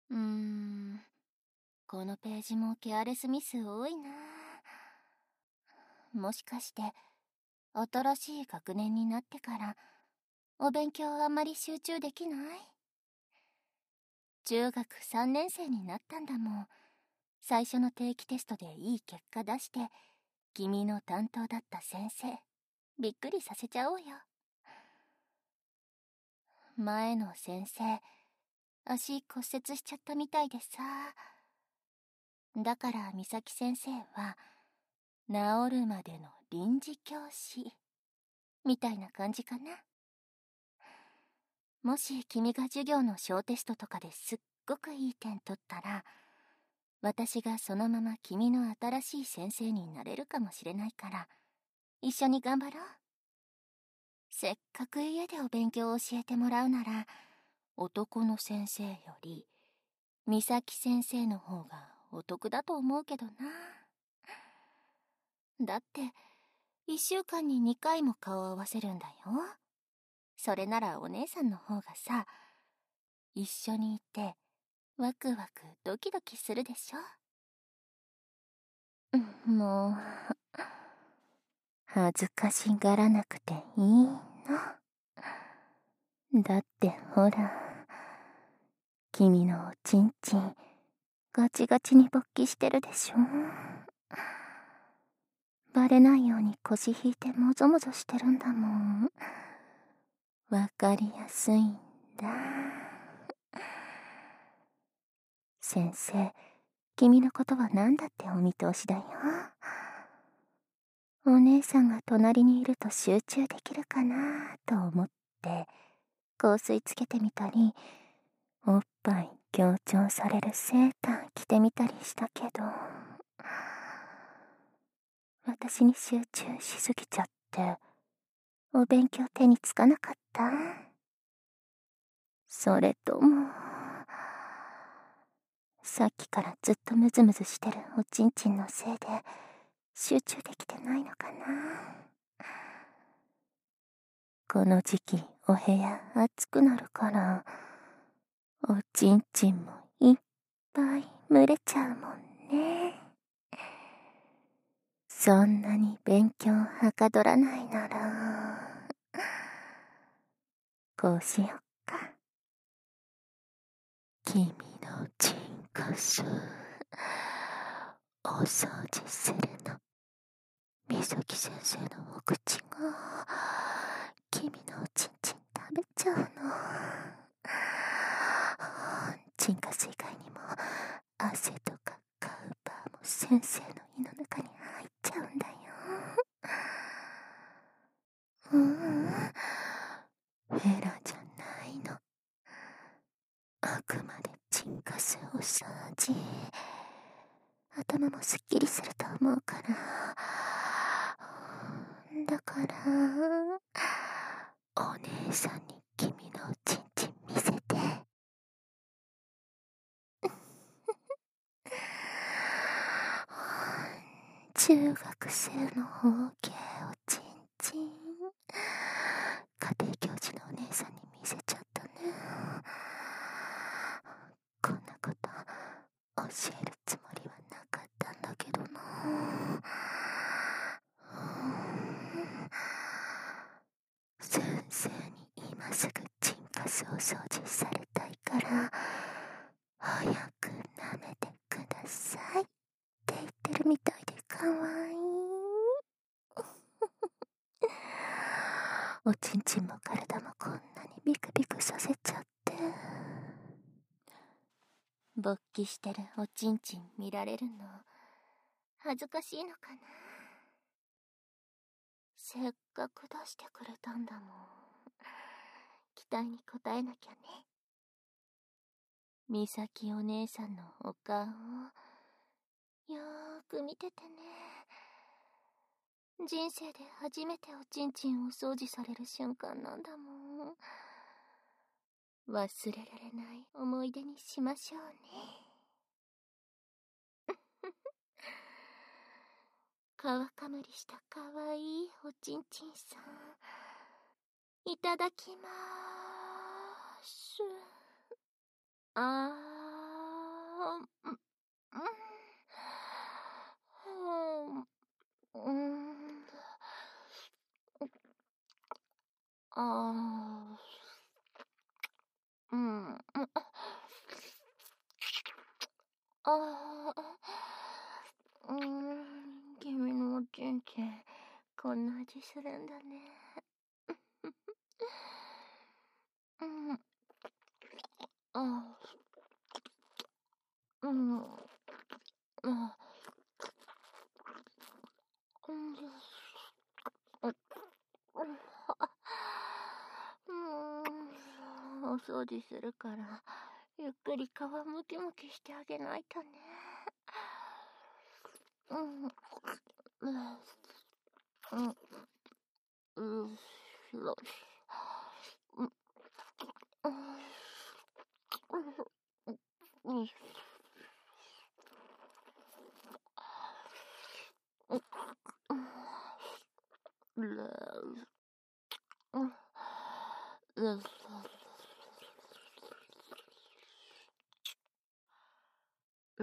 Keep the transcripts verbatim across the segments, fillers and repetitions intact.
うーん、このページもケアレスミス多いな。もしかして新しい学年になってからお勉強あんまり集中できない？中学さんねん生になったんだもん。最初の定期テストでいい結果出して君の担当だった先生びっくりさせちゃおうよ。前の先生足骨折しちゃったみたいでさ。だから美咲先生は治るまでの臨時教師みたいな感じかな。もし君が授業の小テストとかですっごくいい点取ったら、私がそのまま君の新しい先生になれるかもしれないから、一緒に頑張ろう。せっかく家でお勉強を教えてもらうなら、男の先生より美咲先生の方がお得だと思うけどな。だって一週間ににかいも顔を合わせるんだよ。それならお姉さんの方がさ、一緒にいてワクワクドキドキするでしょ。もう恥ずかしがらなくていいの。だってほら、君のおちんちんガチガチに勃起してるでしょ。バレないように腰引いてもぞもぞしてるんだもん。わかりやすいんだ。先生、君のことは何だってお見通しだよ。お姉さんが隣にいると集中できるかなと思って香水つけてみたり、おっぱい強調されるセーター着てみたりしたけど、私に集中しすぎちゃってお勉強手につかなかった？それともさっきからずっとムズムズしてるおちんちんのせいで集中できてないのかな。この時期お部屋暑くなるからおちんちんもいっぱい蒸れちゃうもんね。そんなに勉強はかどらないならこうしよっか。君のチンコスお掃除するの。美咲先生のお口が君のおちんちん食べちゃうの。チンカス以外にも汗とかカウパーも先生の胃の中に入っちゃうんだよ。ううんヘラじゃないの。あくまでチンカスお掃除。頭もすっきりすると思うから。だからお姉さんに君のおちんちん見せて。中学生の方形おちんちん家庭教師のお姉さんに見せちゃったね。こんなこと教えるつもりはなかったんだけどな。先生に今すぐチンパスを掃除されたいから早く舐めてくださいって言ってるみたいでかわいい。おちんちんも体もこんなにビクビクさせちゃって。勃起してるおちんちん見られるの恥ずかしいのかな。せっかく出してくれたんだもん。期待に応えなきゃね。美咲お姉さんのお顔をよーく見ててね。人生で初めておちんちんを掃除される瞬間なんだもん。忘れられない思い出にしましょうね。皮かむりしたかわいいおちんちんさん、いただきまーす。あーうん、うん、ああ、うん、うん、ああ、うーん、君のおちんちん、こんな味するんだね。うん、ああ、うん、あ、うん、うーん、お掃除するから、ゆっくり皮むきむきしてあげないとね。うん、うん、うん、うん、よし。うん、うん、うん、うん、うん、うん、うん、うん、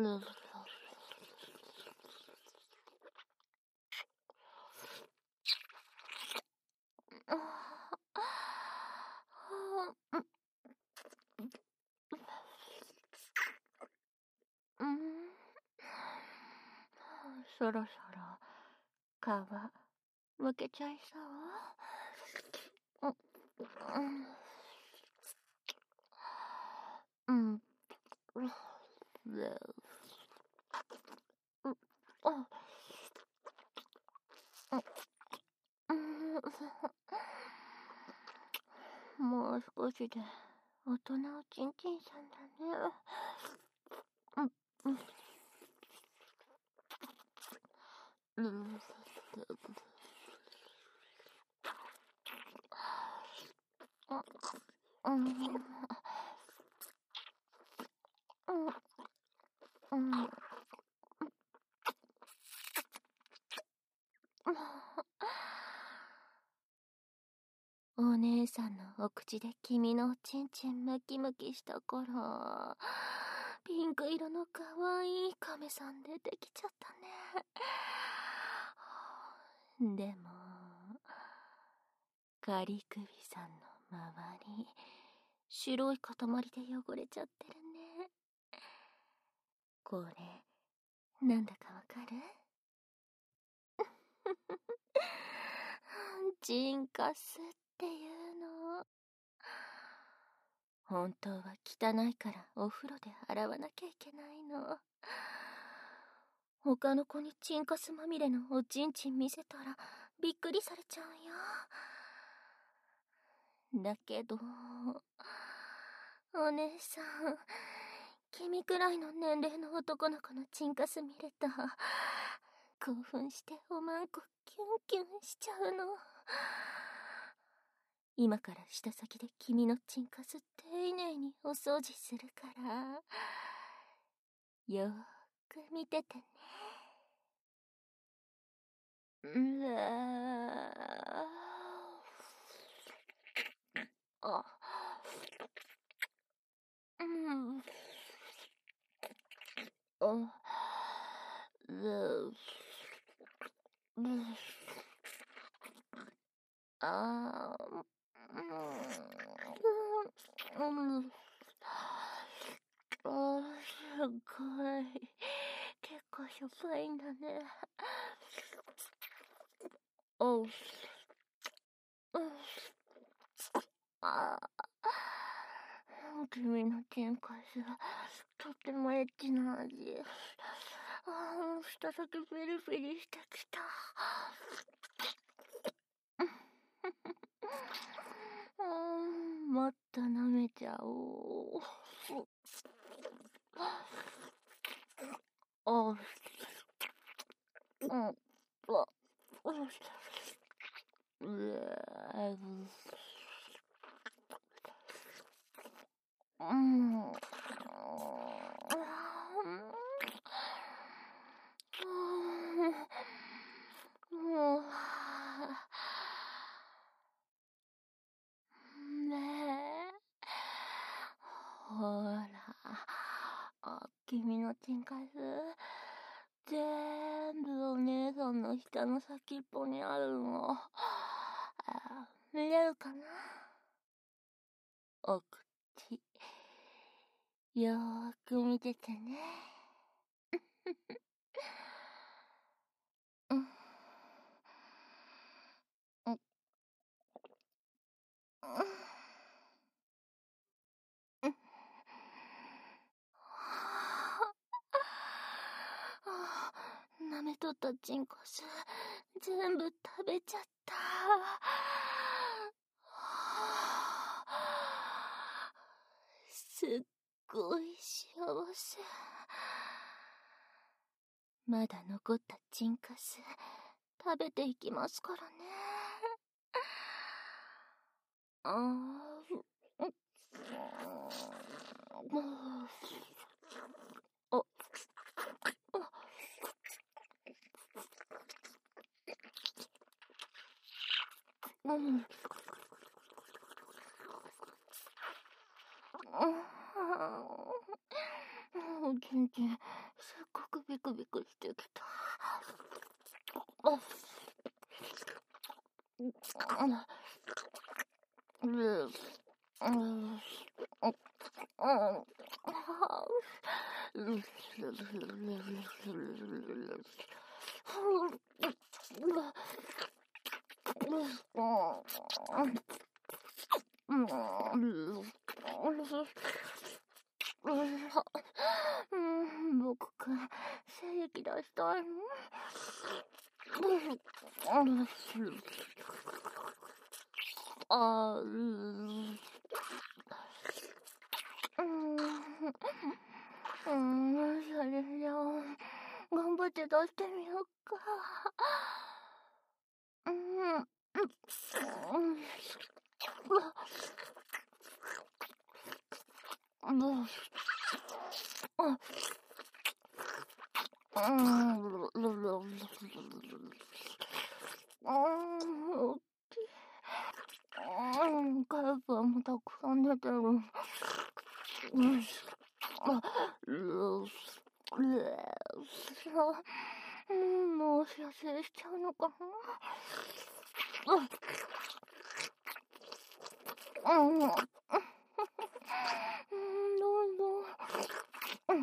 うん、そろそろ皮むけちゃいそう。うん、うん、うん、うん、あ、うん、もう少しで大人おちんちんさんだね。うん、うん、うん、うん、うん、うん、お姉さんのお口で君のおちんちんムキムキしたからピンク色のかわいい亀さん出てきちゃったね。でもカリクビさんの周り白い塊で汚れちゃってるね。これなんだかわかる？ジンカスっていうの。本当は汚いからお風呂で洗わなきゃいけないの。他の子にチンカスまみれのおちんちん見せたらびっくりされちゃうよ。だけどお姉さん、君くらいの年齢の男の子のチンカス見れた興奮しておまんこキュンキュンしちゃうの。今から舌先で君のチンカス丁寧にお掃除するからよーく見ててね。うわーあ、うん、あ、ううん、あー、うん、うん、あー、すごい。結構しょっぱいんだね。おう、うん、あー、君の天かすはとってもエッチな味。あー、舌先ピリピリしてきた。うん、もっと舐めちゃおう。おう、うん、うわ、うわ、うわ、うん、うん、もう、ねえ、ほら、 君のチンカス、全部お姉さんの下の先っぽにあるの。あ、見れるかな？お口、よーく見ててね。うん。うん。うん。舐めとったチンコス、全部食べちゃった。すっごい幸せ。まだ残ったチンカス、食べていきますからね。あー、う、もう、あ、あ、うん。もう全然、すっごくビクビクしてきた。あ、うん、うん、うん、僕くん、精液出したいの？あー、うん。うん。うん、それじゃあ、頑張って出してみようか。うん。うん。うん。うん。カルパもたくさん出てる。うん。あ、もう射精しちゃうのかな。うん。うん。どうぞ。うん。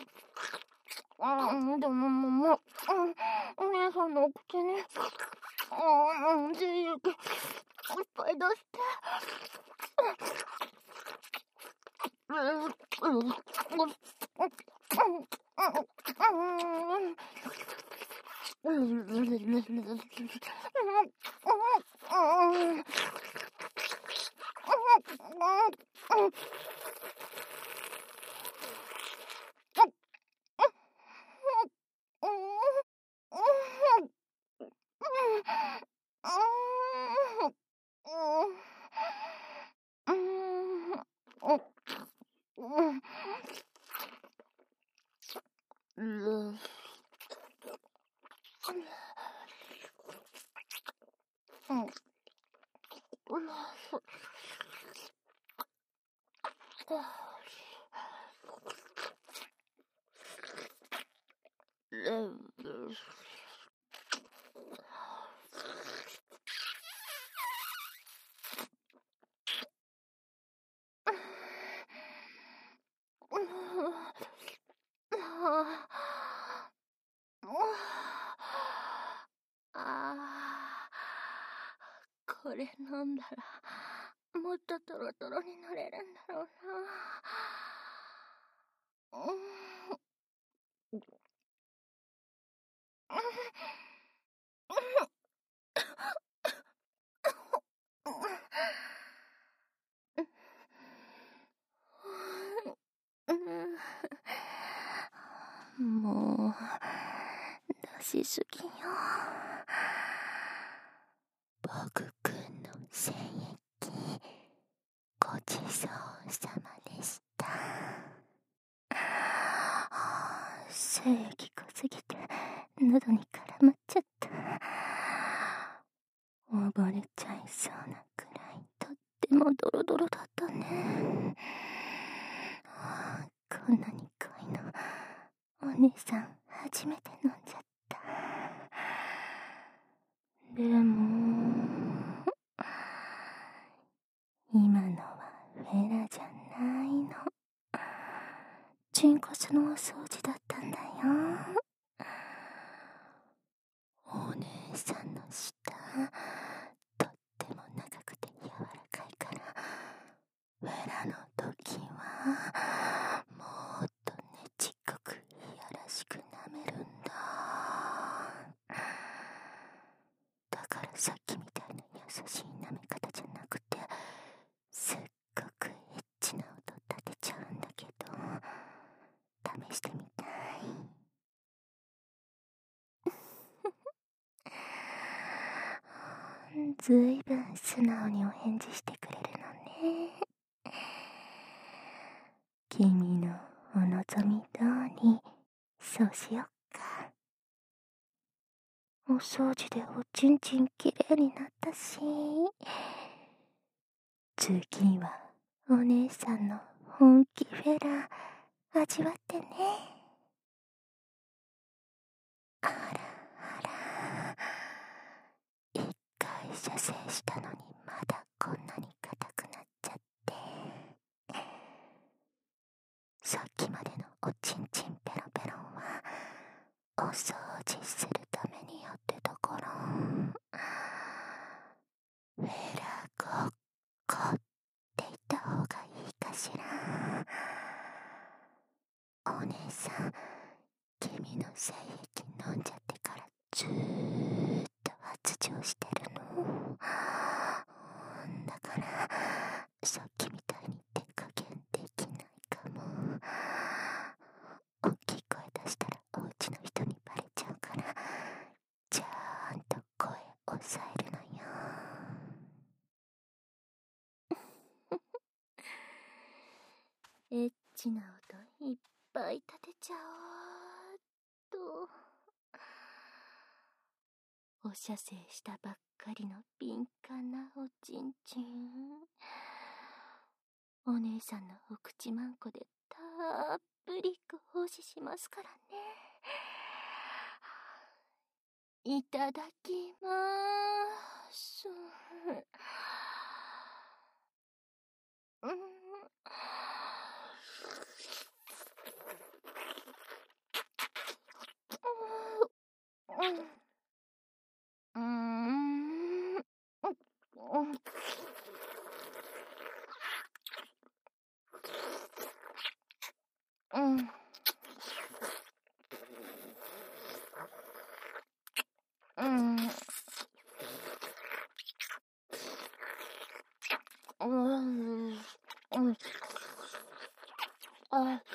うん、でももう、もう、うん、お姉さんのお口に、うん、精液いっぱい出して。うん、うん、うん、うん、うん、あー、これ飲んだらもっとトロトロになれるんだろうな。うん。もう出しすぎよ。僕くんの精液ごちそうさまでした。精液がすぎて喉に絡まっちゃった。溺れちゃいそうなくらいとってもドロドロだったね。こんなに濃いの姉さん初めて飲んじゃった。でも今のはフェラじゃないの。チンコスのお掃除だったんだよ。お姉さんの舌とっても長くて柔らかいから、フェラの時はもっとねちっこくいやらしく舐めるんだ。だからさっきみたいな優しい舐め方じゃなくて、すっごくエッチな音立てちゃうんだけど、試してみたい。ずいぶん素直にお返事してくれるのね。君のお望み通りそうしよっか。お掃除でおちんちんきれいになったし、次はお姉さんの本気フェラ味わってね。あらあら、一回射精したのにまだこんなに硬くなっちゃって。さっきまでのおちんちんペロペロンはお掃除するためにやってたから、フェラごっこって言った方がいいかしら。お姉さん、君の精液飲んじゃってからずーっと発情してるの。だからさっきみたいに手加減できないかも。大きい声出したらお家の人にバレちゃうから、ちゃんと声抑えるのよ。エッチな音いっぱい立てちゃおうっと。お射精したばっかりの敏感なおちんちん、お姉さんのお口まんこでたっぷりご奉仕しますからね。いただきまーす。うん。うん。うん。うん。うん。うん。うん。あ。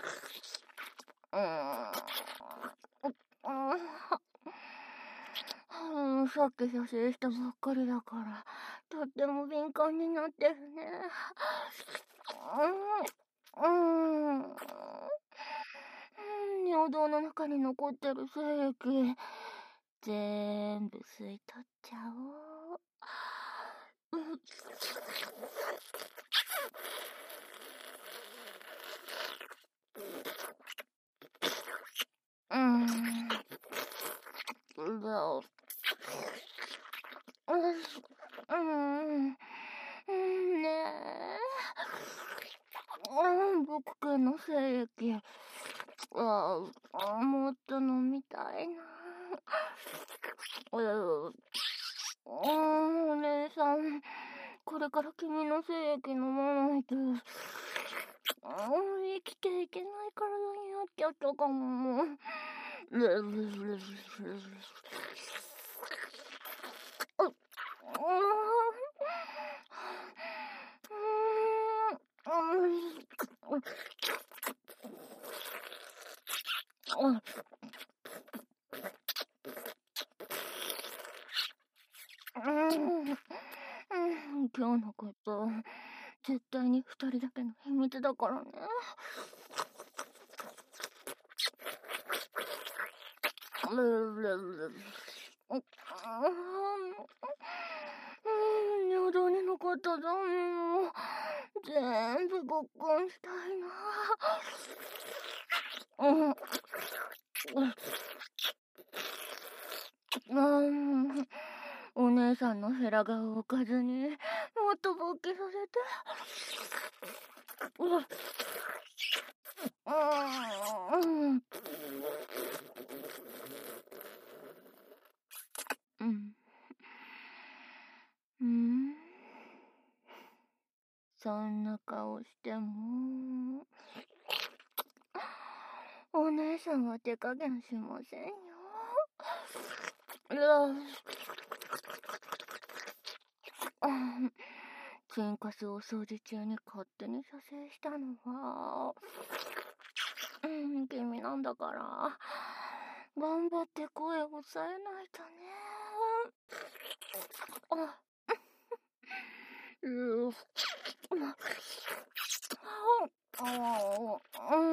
うん。さっき射精したばっかりだから、とっても敏感になってるね。うん。うん。尿道の中に残ってる精液、全部吸い取っちゃおう。うん。うん。うん。ねえ。うん、僕系の精液。ああ、もっと飲みたいな。うん、お姉さん、これから君の精液飲まないと、うん、生きていけない体になっちゃったかも。今日のこと、絶対に二人だけの秘密だからね。尿道に残った残念を全部ごっこんしたいな。うん。 ヘラ顔を置かずに、もっと勃起させて。うっ。うん。うん。うん。そんな顔しても、お姉さんは手加減しませんよ。うわ。チンカスを掃除中に勝手に射精したのは、うん、君なんだから、頑張って声を抑えないとね。あ、うー、ああ、うん、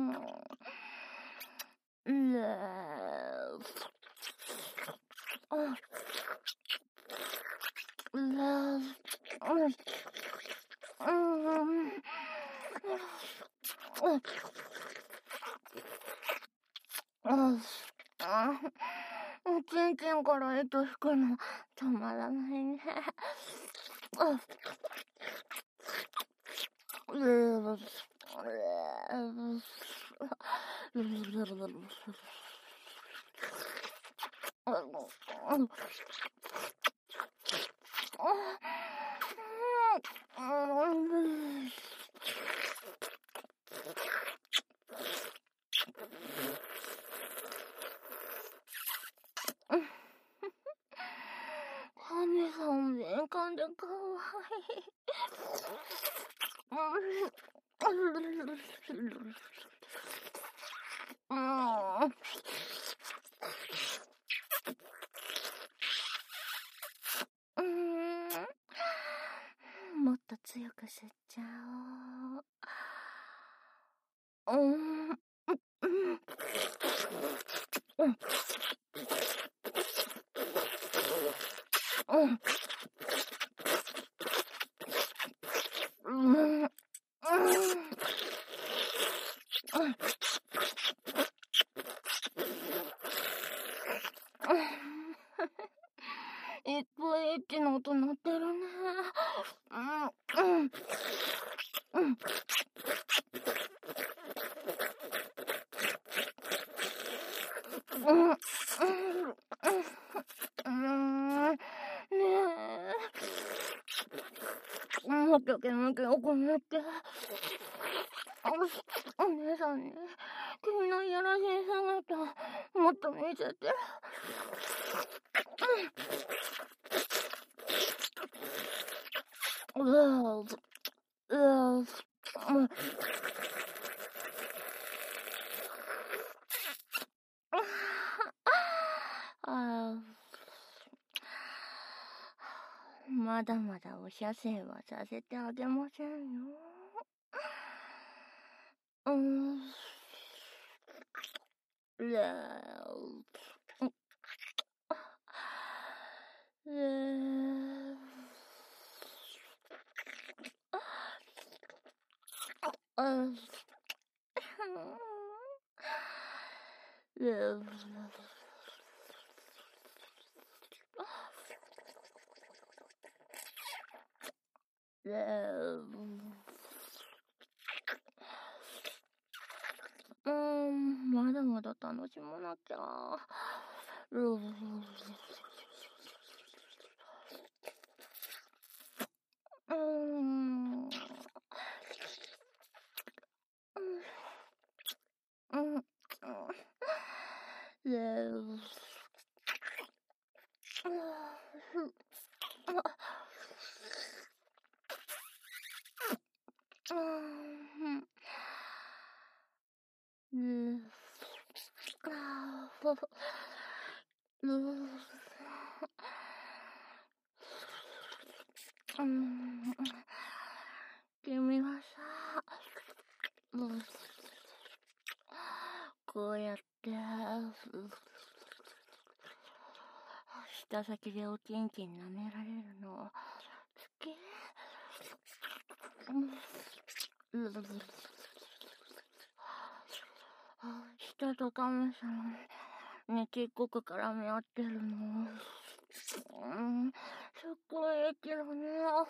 うー、あ、うー、うん、うん、うん、あ、チンチンから糸引くのたまらないね。あ、うー、神さん敏感でかわいい。うん、もっと強く吸っちゃおう。うん、うん、うん、うん、うん、うん、いっぱいエッチな音鳴ってるね。うん、うん、うん。うん、うん、うん、うん、ねえ。もっと煙気をこもって。お姉さんに、君のいやらしい姿、もっと見せて。うん。うわぁ、うわぁ、うん。ああ、まだまだお射精はさせてあげませんよ。うーん。うわぁ、うわぁ、うん。うわうーん、まだまだ楽しまなきゃ。うーん。うん。うん。ううん。うん。うん。君はさ、うん、こうやって、舌先でおちんちん舐められるの好き？うん。舌と神様、ねちっこく絡み合ってるの。うん、そすっごい息だね。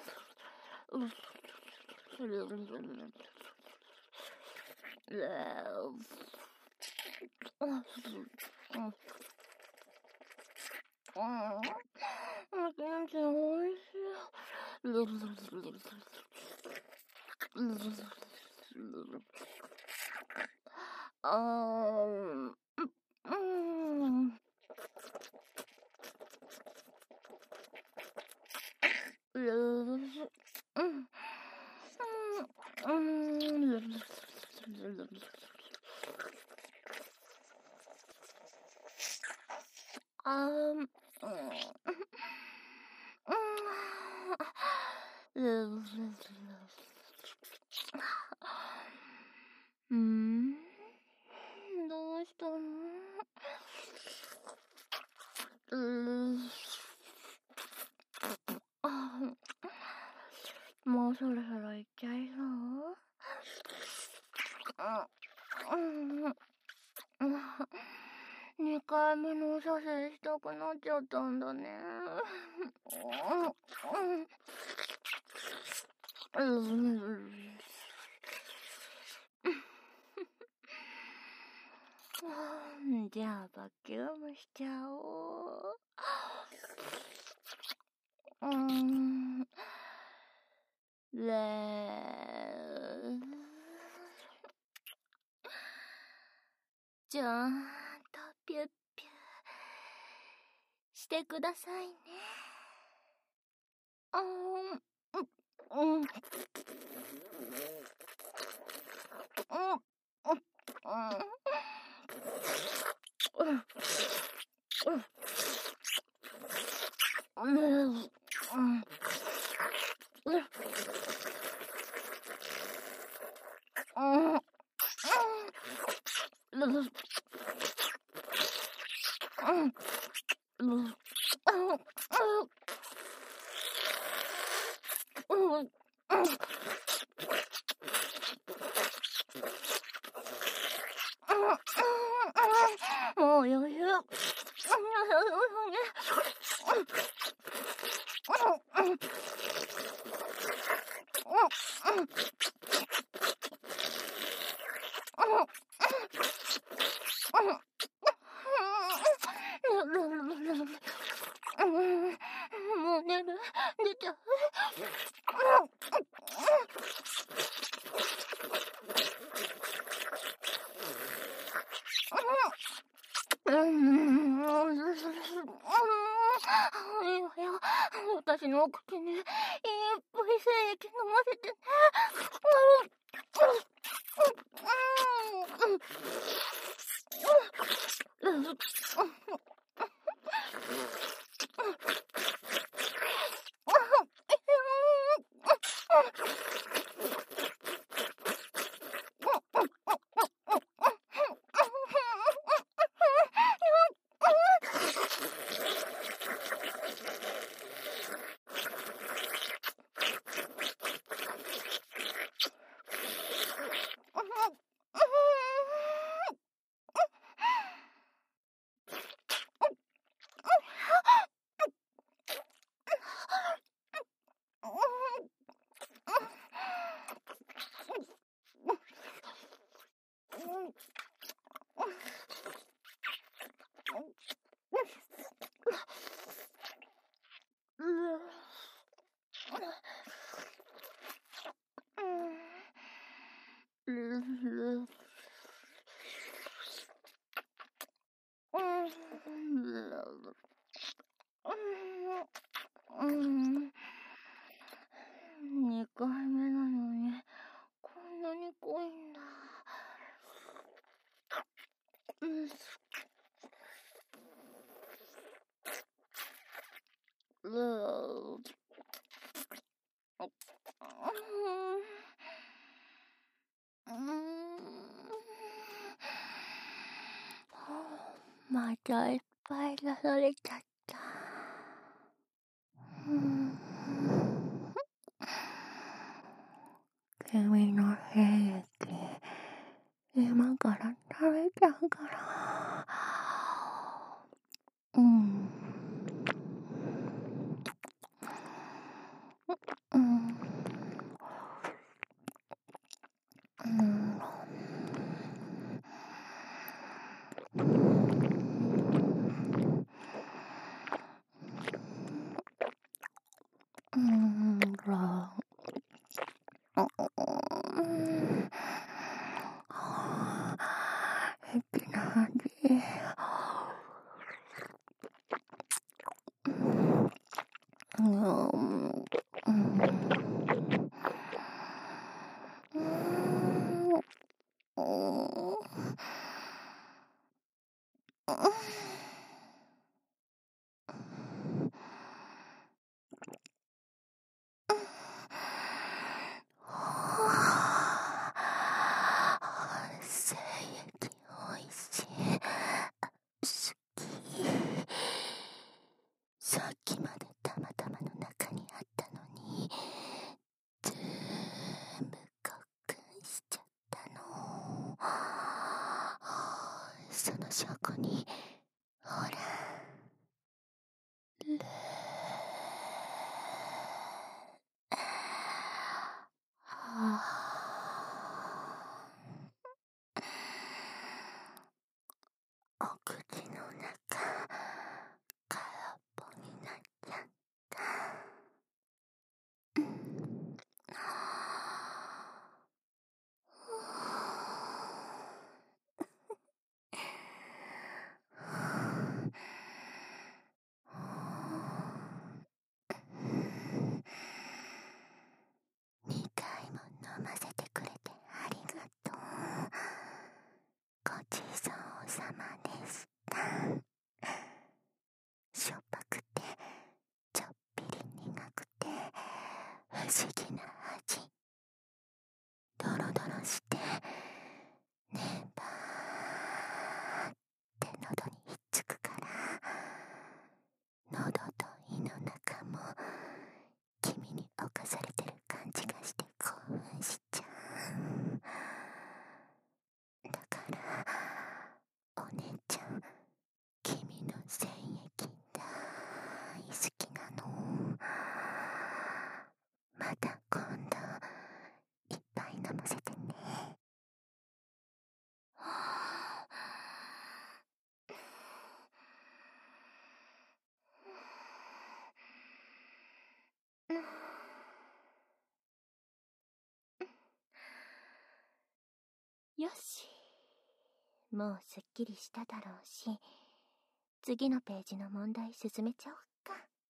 全然おいしい。あー、うん。あー、うん、どうしたの？うーもうそろそろ行っちゃいそう？にかいめの射精したくなっちゃったんだね。じゃあバキュームしちゃおう。うーん。れー。ちゃんとピュッピュしてくださいね。あーん。うん。うん。うん。もう余裕。もう寝る。出ちゃう。いいわよ。私のお口にいっぱい精液飲ませてね。にかいめなのにこんなに濃いんだ。またいっぱい出されちゃった。君の精液今から食べちゃうから。うん。 うん。うん。うん。ら。うん。えってなに。うん。うん。うん。精液おいしい。好き。さっきまでたまたまの中にあったのに、全部興奮しちゃったの。その証拠に、ほら。ルー。はあ。お口の中、空っぽになっちゃった。にかいも飲ませてくれてありがとう。ごちそうさまでした。しょっぱくてちょっぴり苦くて不思議な味。ドロドロしてねばーって喉にひっつくから、喉と胃の中も君に侵されてる感じがして興奮しちゃう。だからお姉ちゃん、君の精液大好きなの。また今度いっぱい飲ませてね。よし、もうすっきりしただろうし、次のページの問題進めちゃおっか。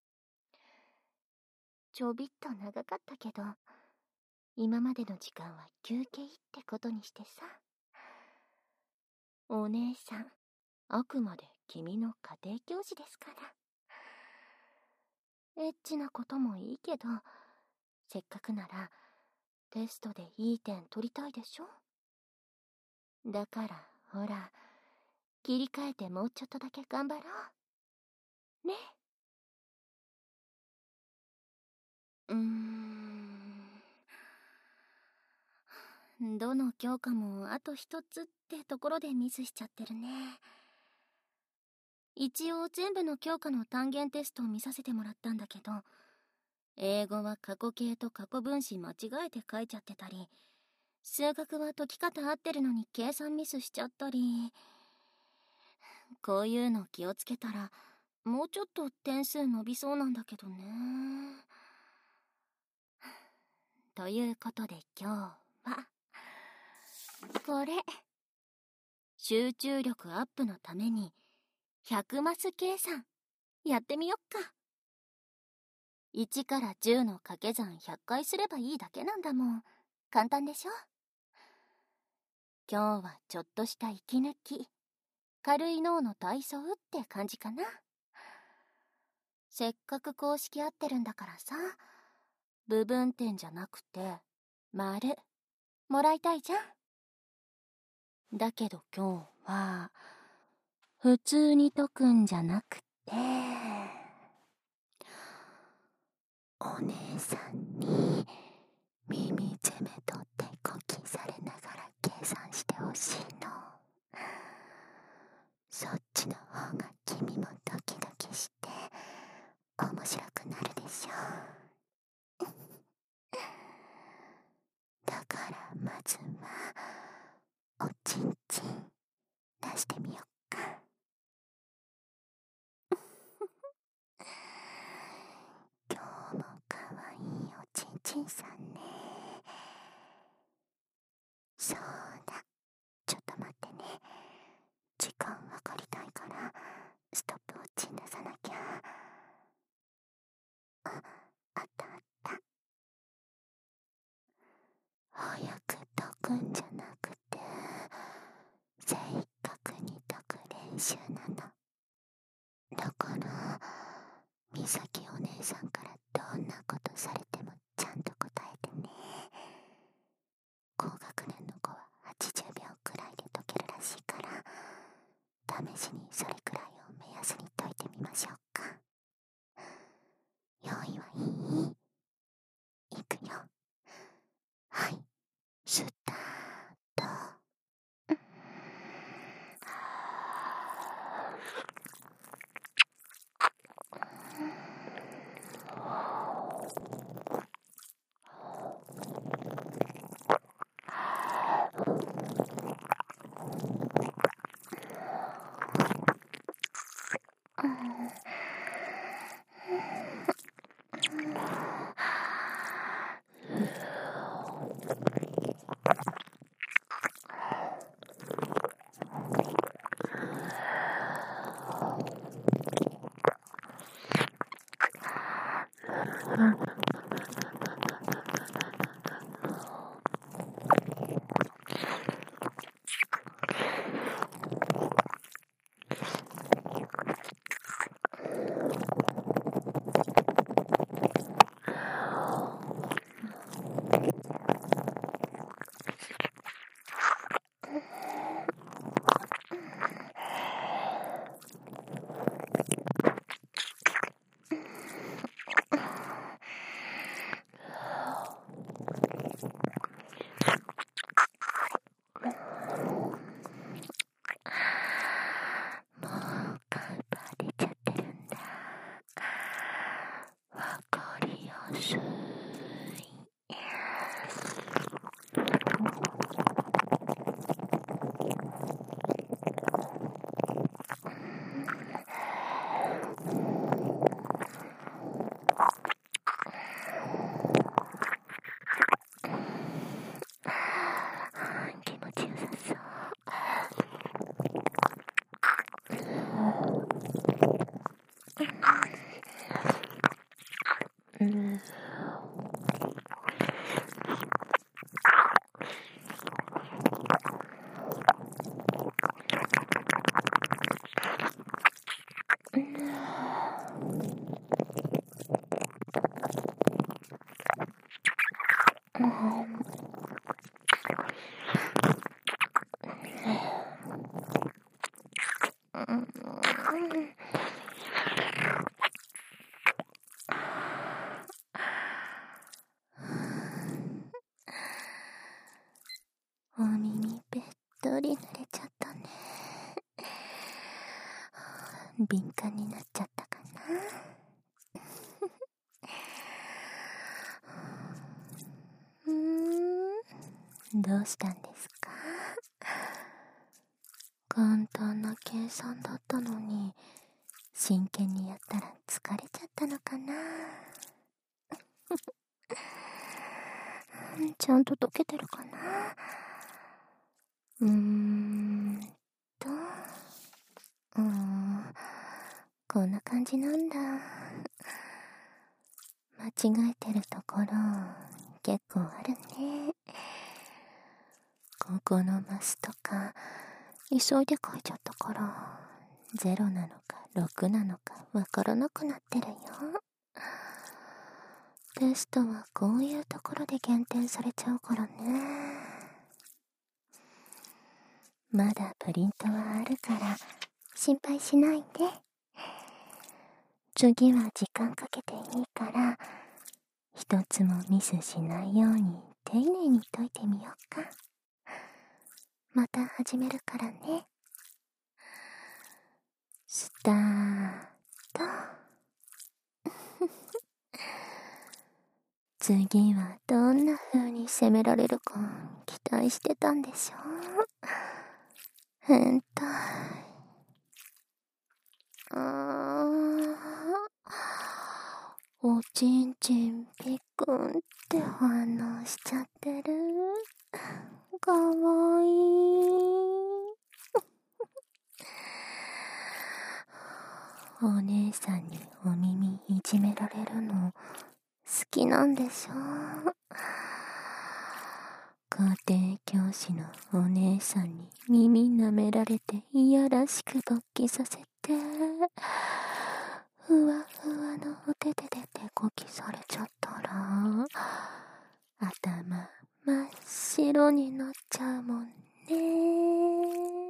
ちょびっと長かったけど、今までの時間は休憩ってことにしてさ。お姉さん、あくまで君の家庭教師ですから。エッチなこともいいけど、せっかくならテストでいい点取りたいでしょ。だからほら、切り替えてもうちょっとだけ頑張ろうね。うーん、どの教科もあと一つってところでミスしちゃってるね。一応全部の教科の単元テストを見させてもらったんだけど、英語は過去形と過去分詞間違えて書いちゃってたり、数学は解き方合ってるのに計算ミスしちゃったり、こういうの気をつけたらもうちょっと点数伸びそうなんだけどね。ということで今日はこれ、集中力アップのためにひゃくマス計算やってみよっか。いちからじゅうの掛け算ひゃっかいすればいいだけなんだもん。簡単でしょ。今日はちょっとした息抜き、軽い脳の体操って感じかな。せっかく公式合ってるんだからさ、部分点じゃなくて丸もらいたいじゃん。だけど今日は普通に解くんじゃなくて、お姉さんに耳攻めとってこきされながら計算してほしいの。そっちの方が君もドキドキして面白くなるでしょ。 んじゃなくて正確に解く練習なの。だから美咲お姉さんからどんなことされてもちゃんと答えてね。高学年の子ははちじゅうびょうくらいで解けるらしいから、試しにそれくらいを目安に解いてみましょうか。用意はいい？いくよ。はい、スタート。お耳べっとり濡れちゃったね。敏感になっちゃったかな。うーん、どうしたんですか？簡単な計算だったのに真剣にやったら疲れちゃったのかな。ちゃんと解けてるかな。うーんとうーんこんな感じなんだ。間違えてるところ結構あるね。ここのマスとか急いで書いちゃったからゼロなのかろくなのかわからなくなってるよ。テストはこういうところで減点されちゃうからね。まだプリントはあるから心配しないで。次は時間かけていいから一つもミスしないように丁寧に解いてみようか。また始めるからね。スタート。次はどんな風に攻められるか期待してたんでしょ。変態。あー、おちんちんピクンって反応しちゃってる。かわいい。お姉さんにお耳いじめられるの好きなんでしょ。 家庭教師のお姉さんに耳舐められていやらしく勃起させて、ふわふわのお手手で手こきされちゃったら、頭真っ白になっちゃうもんね。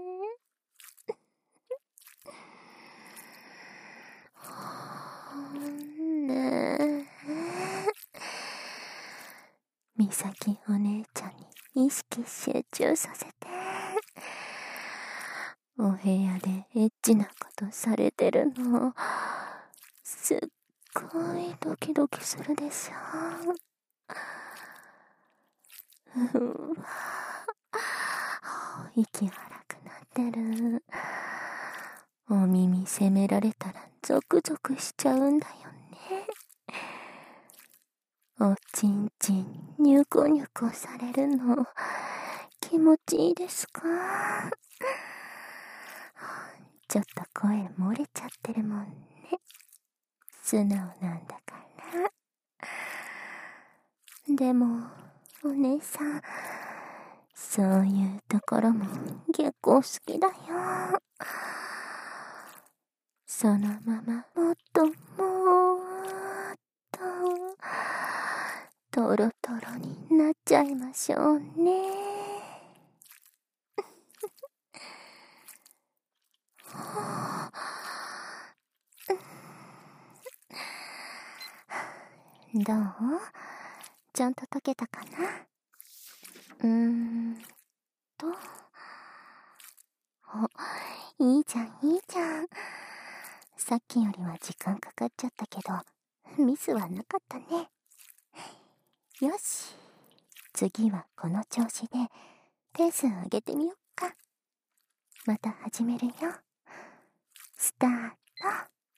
ねえ、美咲お姉ちゃんに意識集中させて、お部屋でエッチなことされてるのすっごいドキドキするでしょ。うわ、息荒くなってる。お耳責められたらゾクゾクしちゃうんだよね。おちんちんニュコニュコされるの気持ちいいですか？ちょっと声漏れちゃってるもんね。素直なんだから。でもお姉さん、そういうところも結構好きだよ。そのままもっともっとトロトロになっちゃいましょうね。どう？ちゃんと溶けたかな？うーんと、お、いいじゃんいいじゃん。さっきよりは時間かかっちゃったけど、ミスはなかったね。よし、次はこの調子でペース上げてみよっか。また始めるよ。スタート。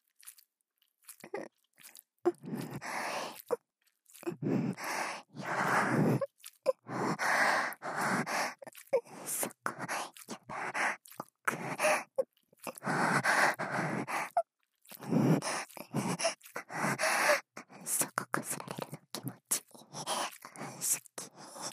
そこ、やだ、奥。そここすられるの気持ちいい。好き。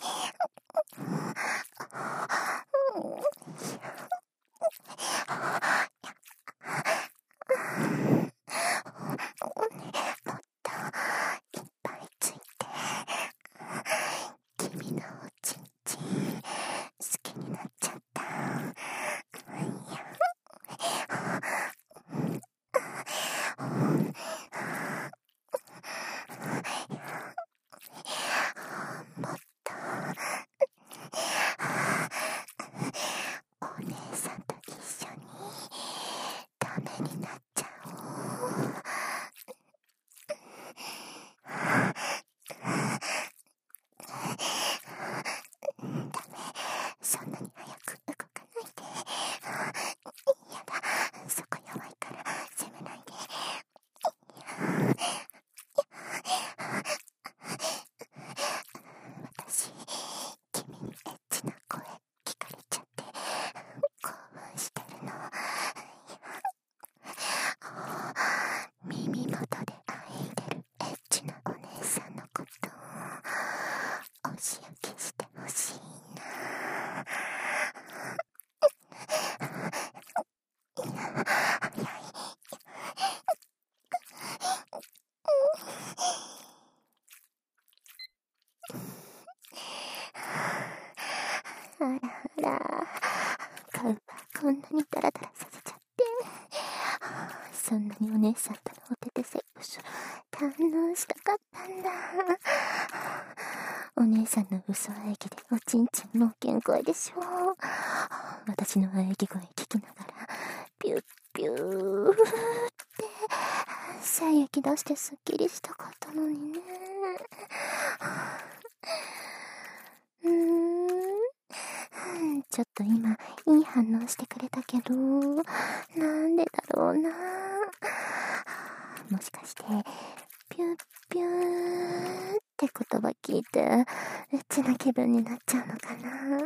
あらあら、カウパこんなにダラダラさせちゃって。そんなにお姉さんとのお手手セックス堪能したかったんだ。お姉さんの嘘喘ぎでおちんちんも限界でしょ。私の喘ぎ声聞きながらピュッピューって精液出してすっきりしたかったのにね。うーん、ちょっと今いい反応してくれたけど、なんでだろうな。もしかしてピュッピューって言葉聞いてエッチな気分になっちゃうのかな。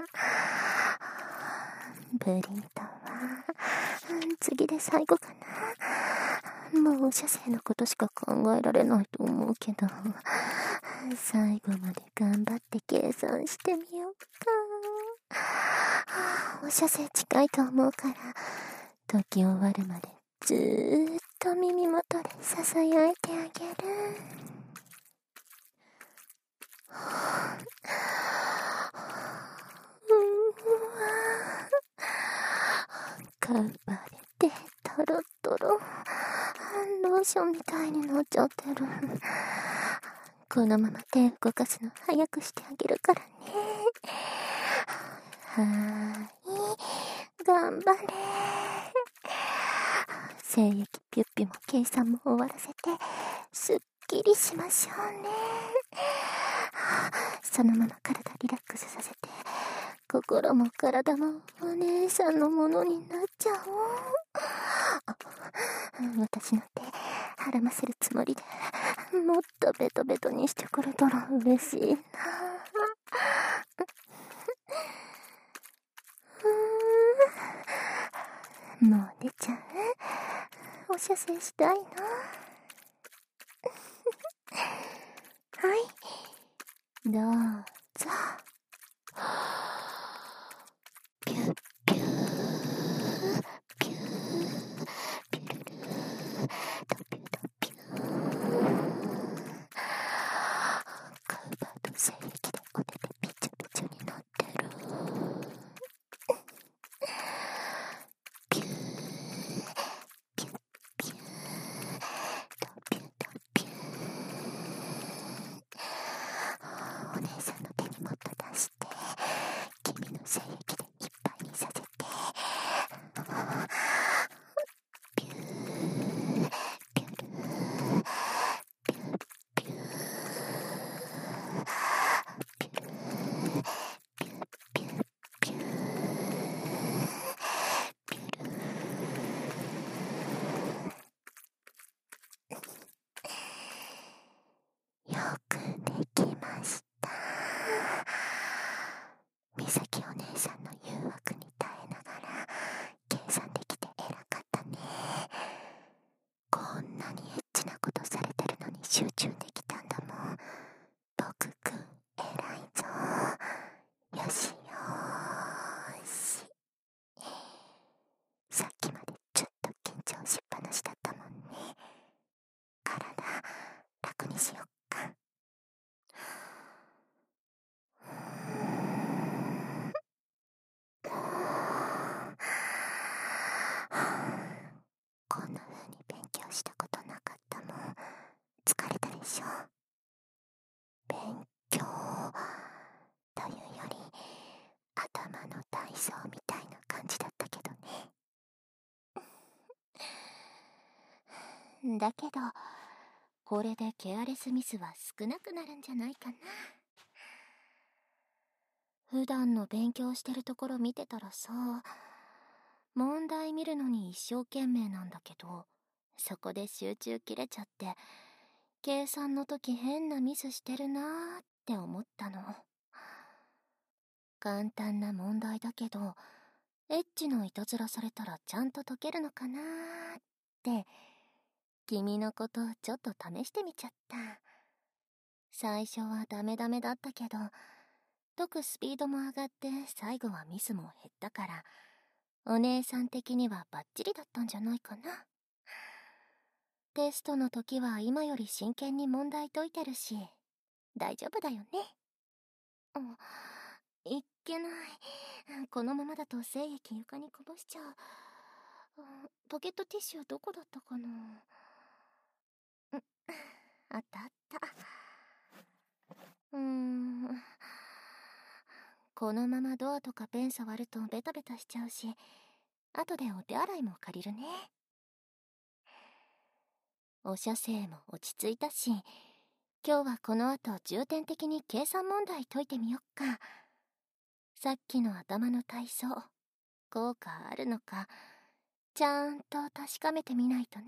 ブリートは次で最後かな。もうお射精のことしか考えられないと思うけど、最後まで頑張って計算してみようお射精近いと思うから解き終わるまでずーっと耳元でささやいてあげる。うん、かばれてトロトロ、ローションみたいになっちゃってる。このまま手動かすの早くしてあげるからね。はーい、頑張れ。精液ピュッピュも計算も終わらせてすっきりしましょうね。そのまま体リラックスさせて、心も体もお姉さんのものになっちゃおう。私なんて腹ませるつもりでもっとベトベトにしてくれたら嬉しいな。もう出ちゃう？お射精したいの？はい、どうぞ。ピュッピューピューピュルルドピュドピュー。カウバーと精液でお手でピチャピチャになってる。ピューピュッピュードピュドピュー。お姉さんの手にもっと出して君の精液でいっぱいにさせて。ピューピュルピューピュッピューピュルピュルピュッピューピュル。よくできました。美咲お姉さんの誘惑に耐えながら計算できて偉かったね。こんなにエッチなことされてるのに集中できたんだもん。僕くん偉いぞ。よしよーし。さっきまでちょっと緊張しっぱなしだったもんね。体楽にしよっか。こんな風に勉強したことなかったもん。疲れたでしょ。勉強というより頭の体操みたいな感じだったけどね。だけどこれでケアレスミスは少なくなるんじゃないかな。普段の勉強してるところ見てたらさ、問題見るのに一生懸命なんだけど、そこで集中切れちゃって計算の時変なミスしてるなーって思ったの。簡単な問題だけどエッチのいたずらされたらちゃんと解けるのかなーって君のことちょっと試してみちゃった。最初はダメダメだったけど解くスピードも上がって最後はミスも減ったから、お姉さん的にはバッチリだったんじゃないかな。テストの時は今より真剣に問題解いてるし大丈夫だよね。あ、いっけない。このままだと精液床にこぼしちゃう。ポケットティッシュどこだったかな。ん、あったあった。うーん、このままドアとかペン触るとベタベタしちゃうし、後でお手洗いも借りるね。お射精も落ち着いたし、今日はこの後重点的に計算問題解いてみよっか。さっきの頭の体操効果あるのかちゃんと確かめてみないとね。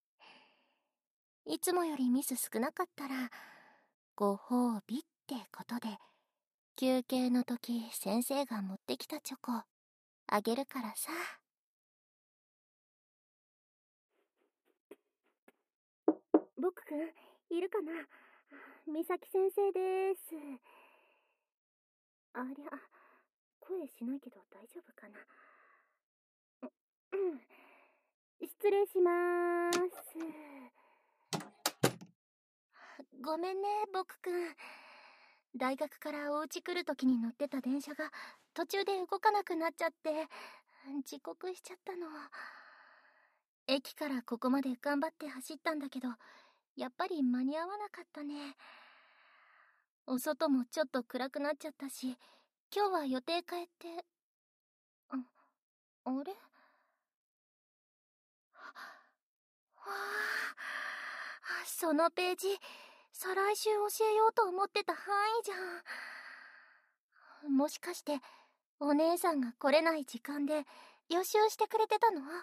いつもよりミス少なかったらご褒美ってことで、休憩の時先生が持ってきたチョコあげるからさ。僕くんいるかな。美咲先生です。 ありゃ、声しないけど大丈夫かな。うん、失礼しまーす。ごめんね、僕くん。大学からお家来るときに乗ってた電車が途中で動かなくなっちゃって、遅刻しちゃったの。駅からここまで頑張って走ったんだけど、やっぱり間に合わなかったね。お外もちょっと暗くなっちゃったし、今日は予定変えて、あ、あれ？はあ、そのページ、再来週教えようと思ってた範囲じゃん。もしかして、お姉さんが来れない時間で予習してくれてたの？わあ、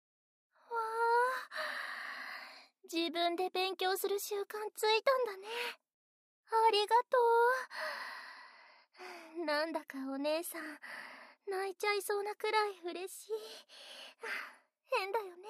自分で勉強する習慣ついたんだね。ありがとう。なんだかお姉さん、泣いちゃいそうなくらい嬉しい。変だよね。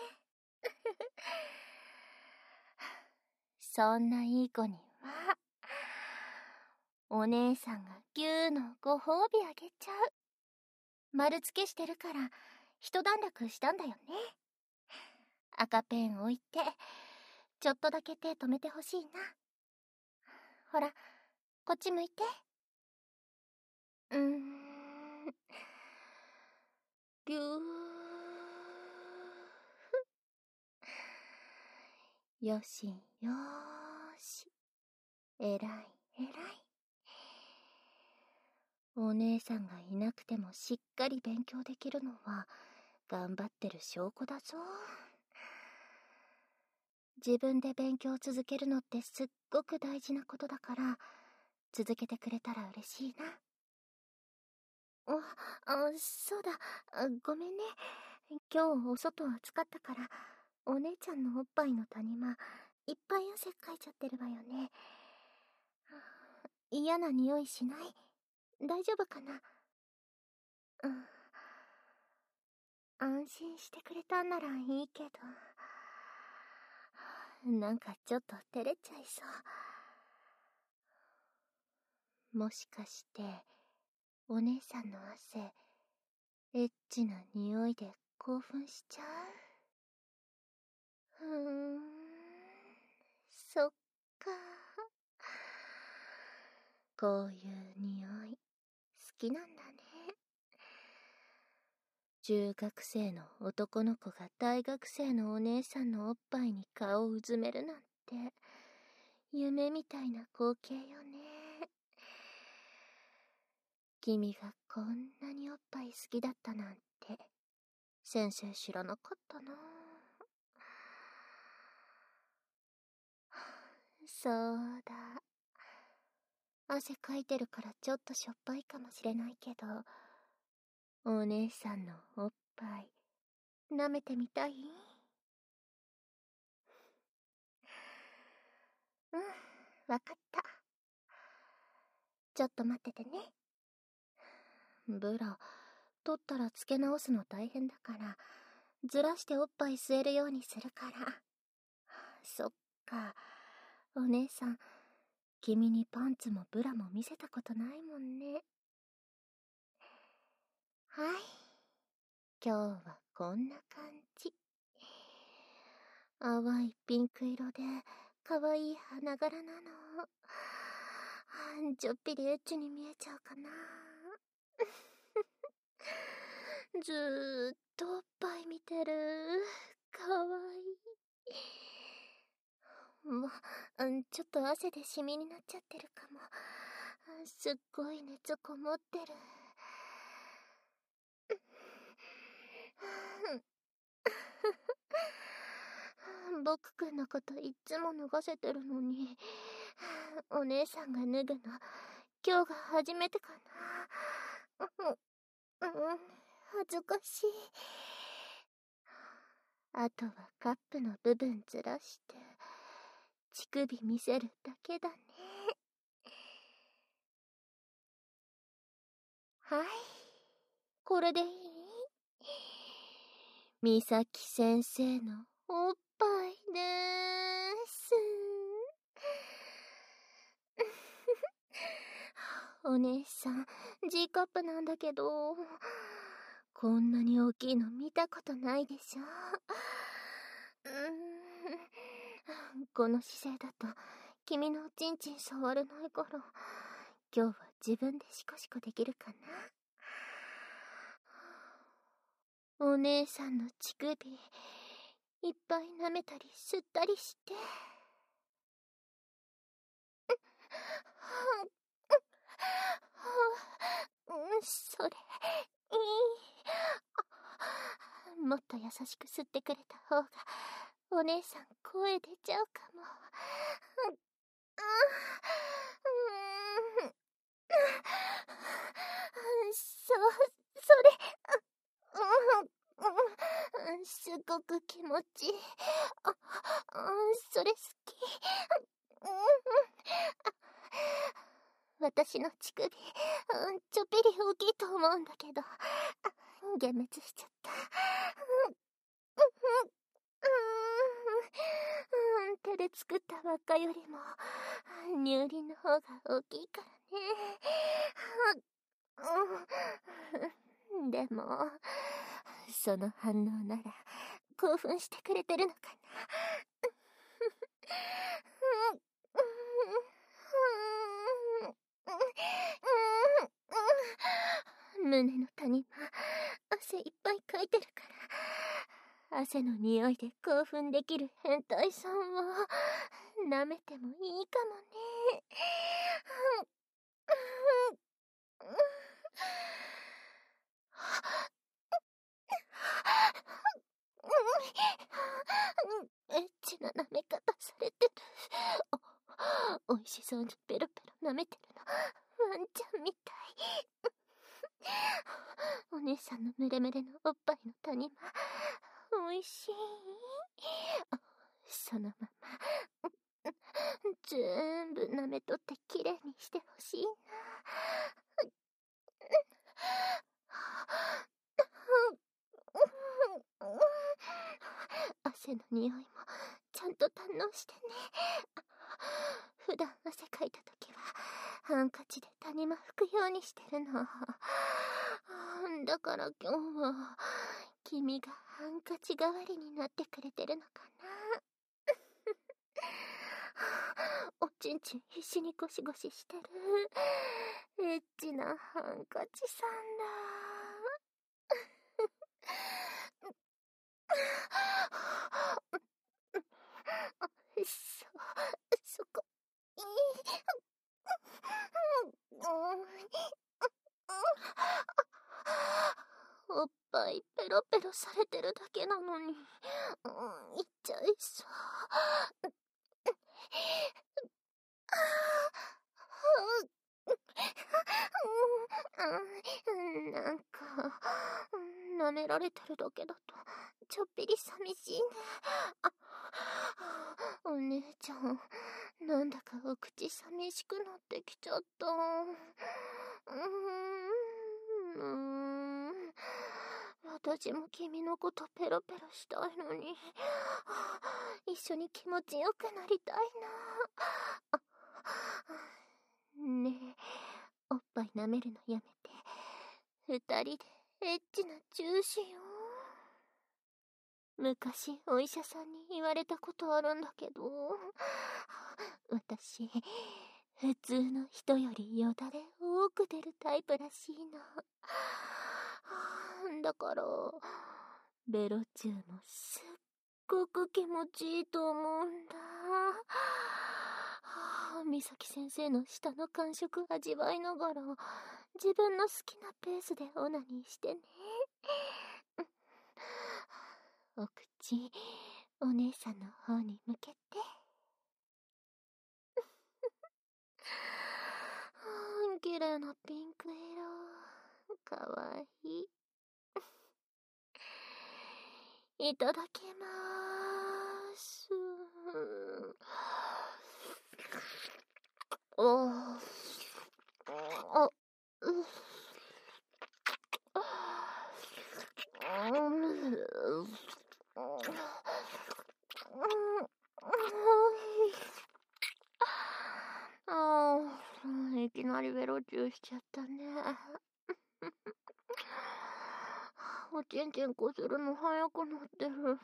そんないい子には、お姉さんがぎゅーのご褒美あげちゃう。丸付けしてるから、一段落したんだよね。赤ペン置いて、ちょっとだけ手止めてほしいな。ほら、こっち向いて。うーん。ぎゅー。よしよーし。えらいえらい。お姉さんがいなくてもしっかり勉強できるのは頑張ってる証拠だぞ。自分で勉強続けるのってすっごく大事なことだから、続けてくれたら嬉しいな。あ、あ、そうだ、あ、ごめんね。今日お外暑かったから、お姉ちゃんのおっぱいの谷間、いっぱい汗かいちゃってるわよね。嫌な匂いしない？大丈夫かな？うん。安心してくれたんならいいけど、なんかちょっと照れちゃいそう。もしかして、お姉さんの汗、エッチな匂いで興奮しちゃう？ふーん、そっか。こういう匂い、好きなんだね。中学生の男の子が大学生のお姉さんのおっぱいに顔をうずめるなんて、夢みたいな光景よね。君がこんなにおっぱい好きだったなんて、先生知らなかったな。そうだ。汗かいてるからちょっとしょっぱいかもしれないけど、お姉さんのおっぱい、舐めてみたい？うん、わかった。ちょっと待っててね。ブラ、取ったらつけ直すの大変だから、ずらしておっぱい吸えるようにするから。そっか、お姉さん、君にパンツもブラも見せたことないもんね。はい。今日はこんな感じ。淡いピンク色で、かわいい花柄なの。ちょっぴりエッチに見えちゃうかな。ずーっとおっぱい見てる。かわいい。もう、んちょっと汗でシミになっちゃってるかも。すっごい熱こもってる。僕くんのこといっつも脱がせてるのに、お姉さんが脱ぐの、今日が初めてかな。うん、うん、恥ずかしい。あとはカップの部分ずらして、乳首見せるだけだね。はい。これでいい？みさき先生のおっぱいでーす。 お姉さん、G カップなんだけど、こんなに大きいの見たことないでしょ。うーん、この姿勢だと、君のおちんちん触れないから、今日は自分でシコシコできるかな。お姉さんの乳首、いっぱい舐めたり吸ったりして。うん、それ、いい。もっと優しく吸ってくれた方が、お姉さん声出ちゃうかも。うん、そ、それ、うん、すごく気持ちいい。あ、それ好き。私の乳首、ちょっぴり大きいと思うんだけど、幻滅しちゃった。手で作った輪っかよりも乳輪の方が大きいからね。でもその反応なら興奮してくれてるのかな。胸の谷間汗いっぱいかいてるから、汗の匂いで興奮できる変態さんを舐めてもいいかもね。エッチな舐め方されてる。おいしそうにペロペロ舐めてるのワンちゃんみたい。お姉さんのムレムレのおっぱいの谷間おいしい。そのまま全部舐めとってきれいにしてほしいな。汗の匂いもちゃんと堪能してね。普段汗かいた時はハンカチで谷間拭くようにしてるの。だから今日は君がハンカチ代わりになってくれてるのかな。おちんちん必死にゴシゴシしてるエッチなハンカチさんだ。そ、そこ、いい。おっぱいペロペロされてるだけなのに、うん、いっちゃいそう。なんか、舐められてるだけだと、ちょっぴり寂しいね。あ、お姉ちゃん、なんだかお口寂しくなってきちゃった。うーん、私も君のことペロペロしたいのに、一緒に気持ちよくなりたいな。ねえ、おっぱい舐めるのやめて、二人でエッチなチューしよう。昔お医者さんに言われたことあるんだけど、私普通の人よりよだれ多く出るタイプらしいの。だからベロチューもすっごく気持ちいいと思うんだ。美咲先生の舌の感触味わいながら自分の好きなペースでオナニーしてね。お口お姉さんの方に向けて。綺麗なピンク色、かわいい。いただきまーす。おー、あ、うっ、ああ、いきなりベベロチューしちゃったね。おちんちんこするの早くなってる。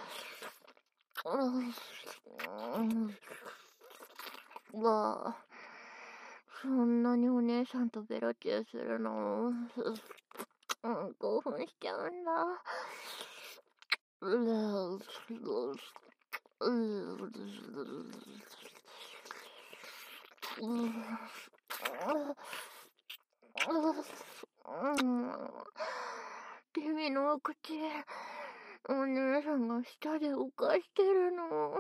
うわあ、そんなにお姉さんとベロチューするの、うん、興奮しちゃうんだ。君のお口、お姉さんが舌で浮かしてるの。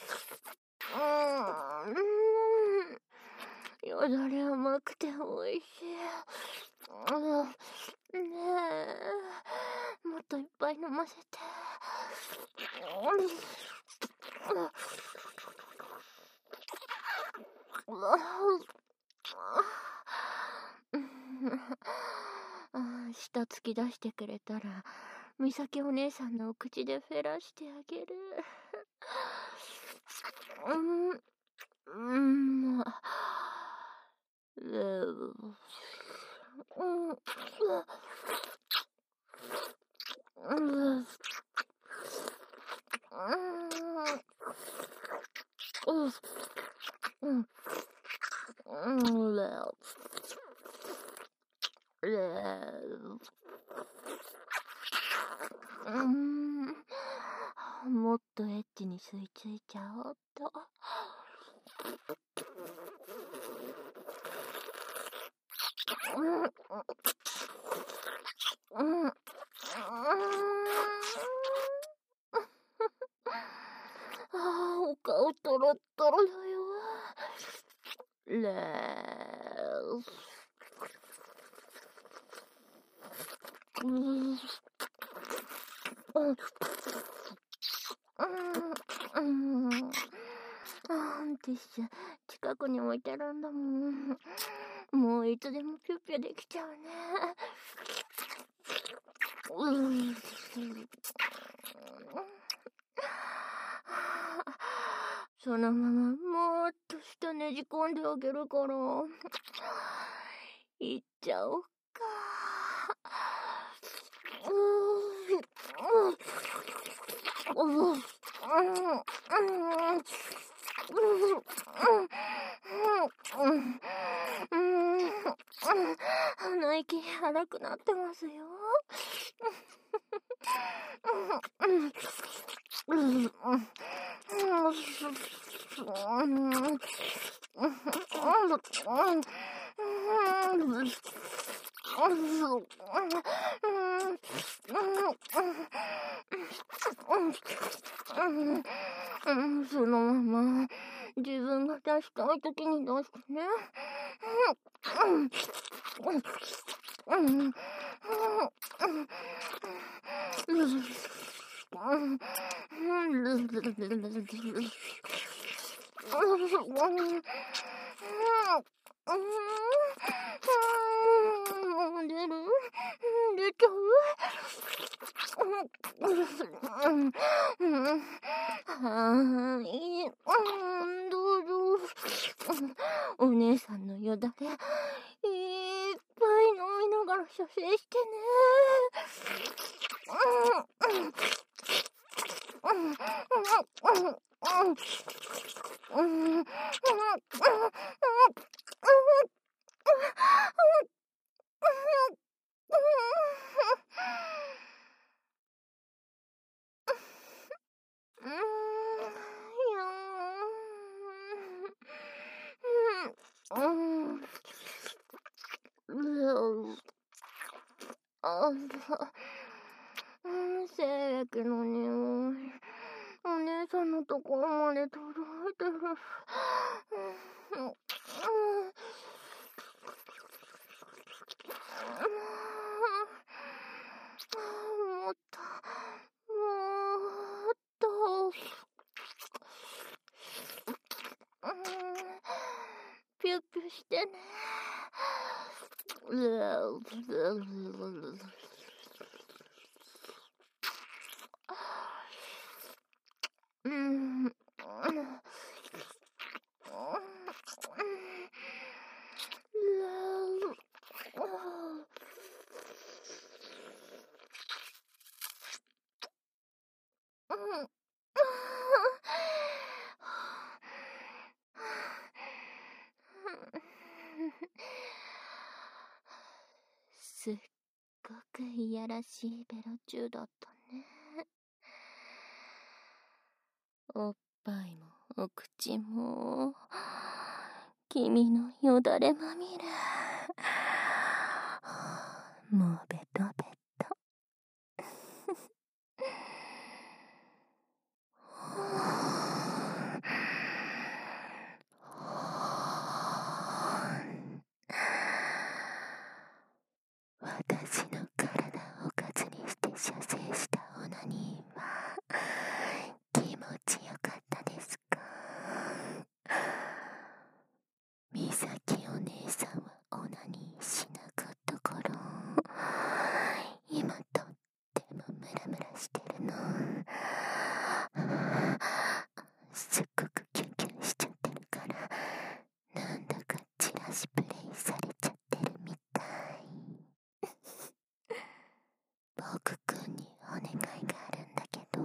うん、よだれ甘くておいしい。ねえ、もっといっぱい飲ませて。舌突き出してくれたら、美咲お姉さんのお口でフェラしてあげる。うん、うん、うん、もっとエッチに吸い付いちゃおうっと。うん。ああ、お顔トロットロだよ。レース。うん。うん。うん。あん、ティッシュ、近くに置いてるんだもん。もういつでもピュッピュできちゃうね。うん。そのままもっと下ねじ込んであげるから。いっちゃおっか。うん。うん。うん。鼻息荒くなってますよ。そのまま自分が出したいときに出してね。出る？出ちゃう？はい、どうぞ。お姉さんのよだれ、いっぱい飲みながら射精してね。精液の匂い、お姉さんのところまで届いてる。もっと、もっと。ピュッピュしてね。うん。 やらしいベロ中だったね。おっぱいもお口も君のよだれまみれ。もうベトベト。私の体をおかずにして射精したオナニーは気持ちよかったですか？美咲お姉さんはオナニーしなかったから今とってもムラムラしてるの。すっごくキュンキュンしちゃってるからなんだかチラシプレイされちゃってるみたい。僕くんにお願いがあるんだけど、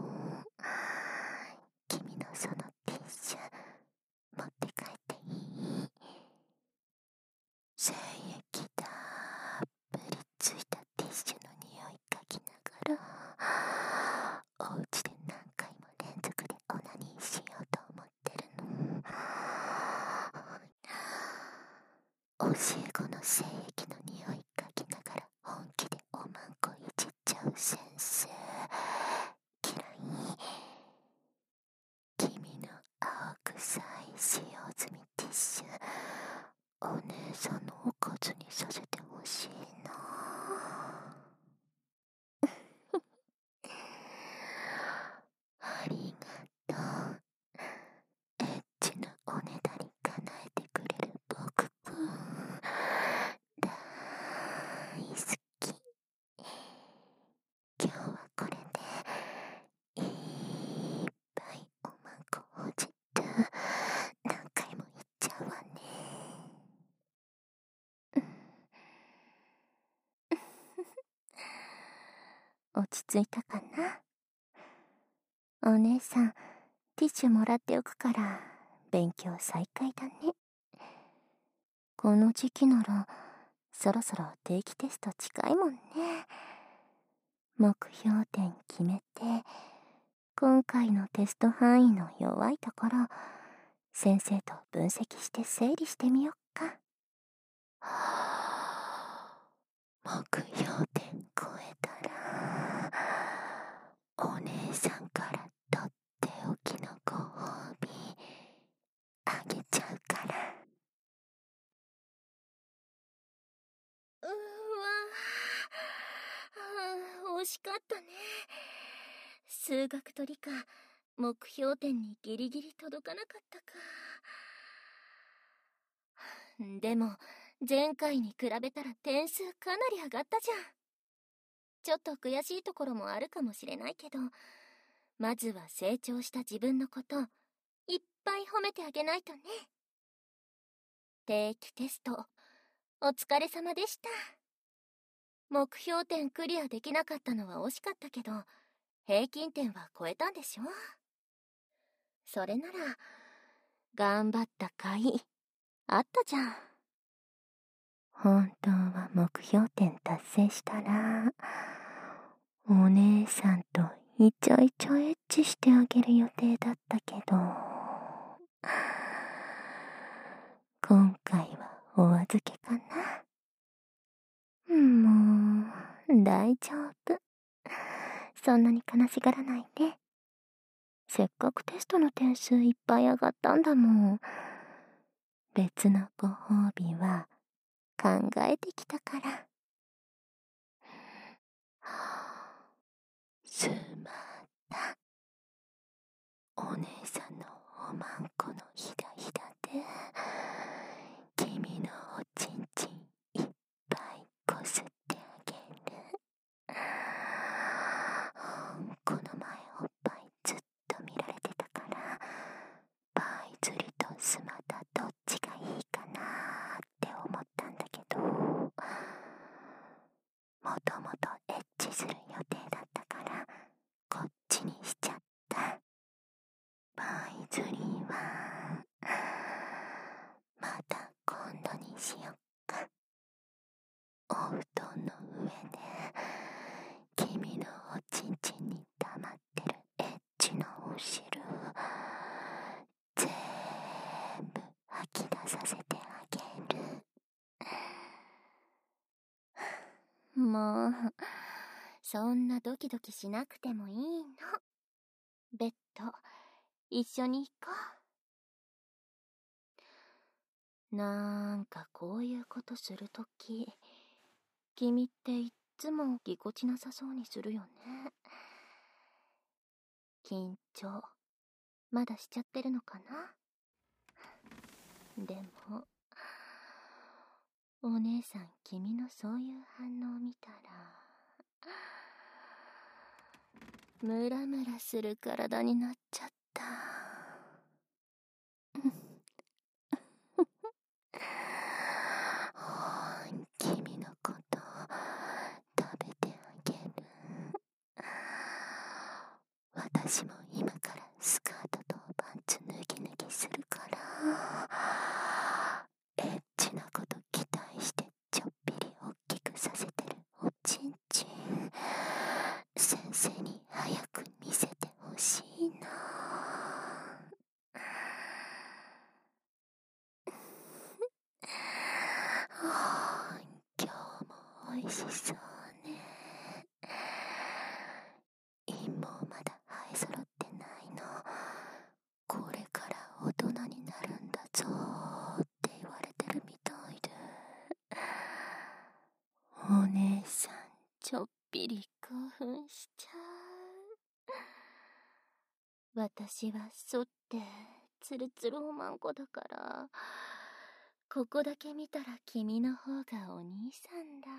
君のそのティッシュ持って帰っていい？精液たっぷりついたティッシュの匂い嗅ぎながらお家で何回も連続でオナニーしようと思ってるの。教え子の精液の匂い嗅ぎながら本気でおまんこいじっちゃう先生嫌い。君の青臭い使用済みティッシュお姉さんのおかずにさせてほしいな。ありがとう。エッチなおねだり叶えてくれる僕くん大好き。今日はこれでいっぱいおまんこほじった何回も言っちゃうわね。落ち着いたかな？お姉さんティッシュもらっておくから勉強再開だね。この時期ならそろそろ定期テスト近いもんね。目標点決めて今回のテスト範囲の弱いところ先生と分析して整理してみよっか。目標点超えたらお姉さんからとっておきのご褒美あげちゃうから。うわ、惜しかったね。数学と理科目標点にギリギリ届かなかったか。でも前回に比べたら点数かなり上がったじゃん。ちょっと悔しいところもあるかもしれないけど、まずは成長した自分のこといっぱい褒めてあげないとね。定期テストお疲れ様でした。目標点クリアできなかったのは惜しかったけど平均点は超えたんでしょ。それなら頑張った甲斐あったじゃん。本当は目標点達成したらお姉さんとイチョイチョエッチしてあげる予定だったけど今回はお預けかな。もう大丈夫。そんなに悲しがらないで。せっかくテストの点数いっぱい上がったんだもん。別のご褒美は考えてきたから。すまった。お姉さんのおまんこのひだひだで君のおちんちんいっぱいこすってあげる。この前おっぱいずっと見られてたからパイ釣りとスマタどっちがいいかなって思ったんだけどもともとエッチする予定だったからもう、そんなドキドキしなくてもいいの。ベッド、一緒に行こう。なんかこういうことするとき、君っていっつもぎこちなさそうにするよね。緊張、まだしちゃってるのかな？でも、お姉さん君のそういう反応を見たら、ムラムラする体になっちゃった。君のこと食べてあげる。私も今からスカートとパンツ脱ぎ脱ぎするから、エッチなこと期待してちょっぴり大きくさせてるおちんちん、先生に早く見せてほしいな。今日もおいしそうね。陰毛まだ生え揃ってないの。これから大人になるんだぞーって言われてるみたいで、お姉さんちょっぴり興奮しちゃう。私はそってツルツルおまんこだから、ここだけ見たら君の方がお兄さんだ。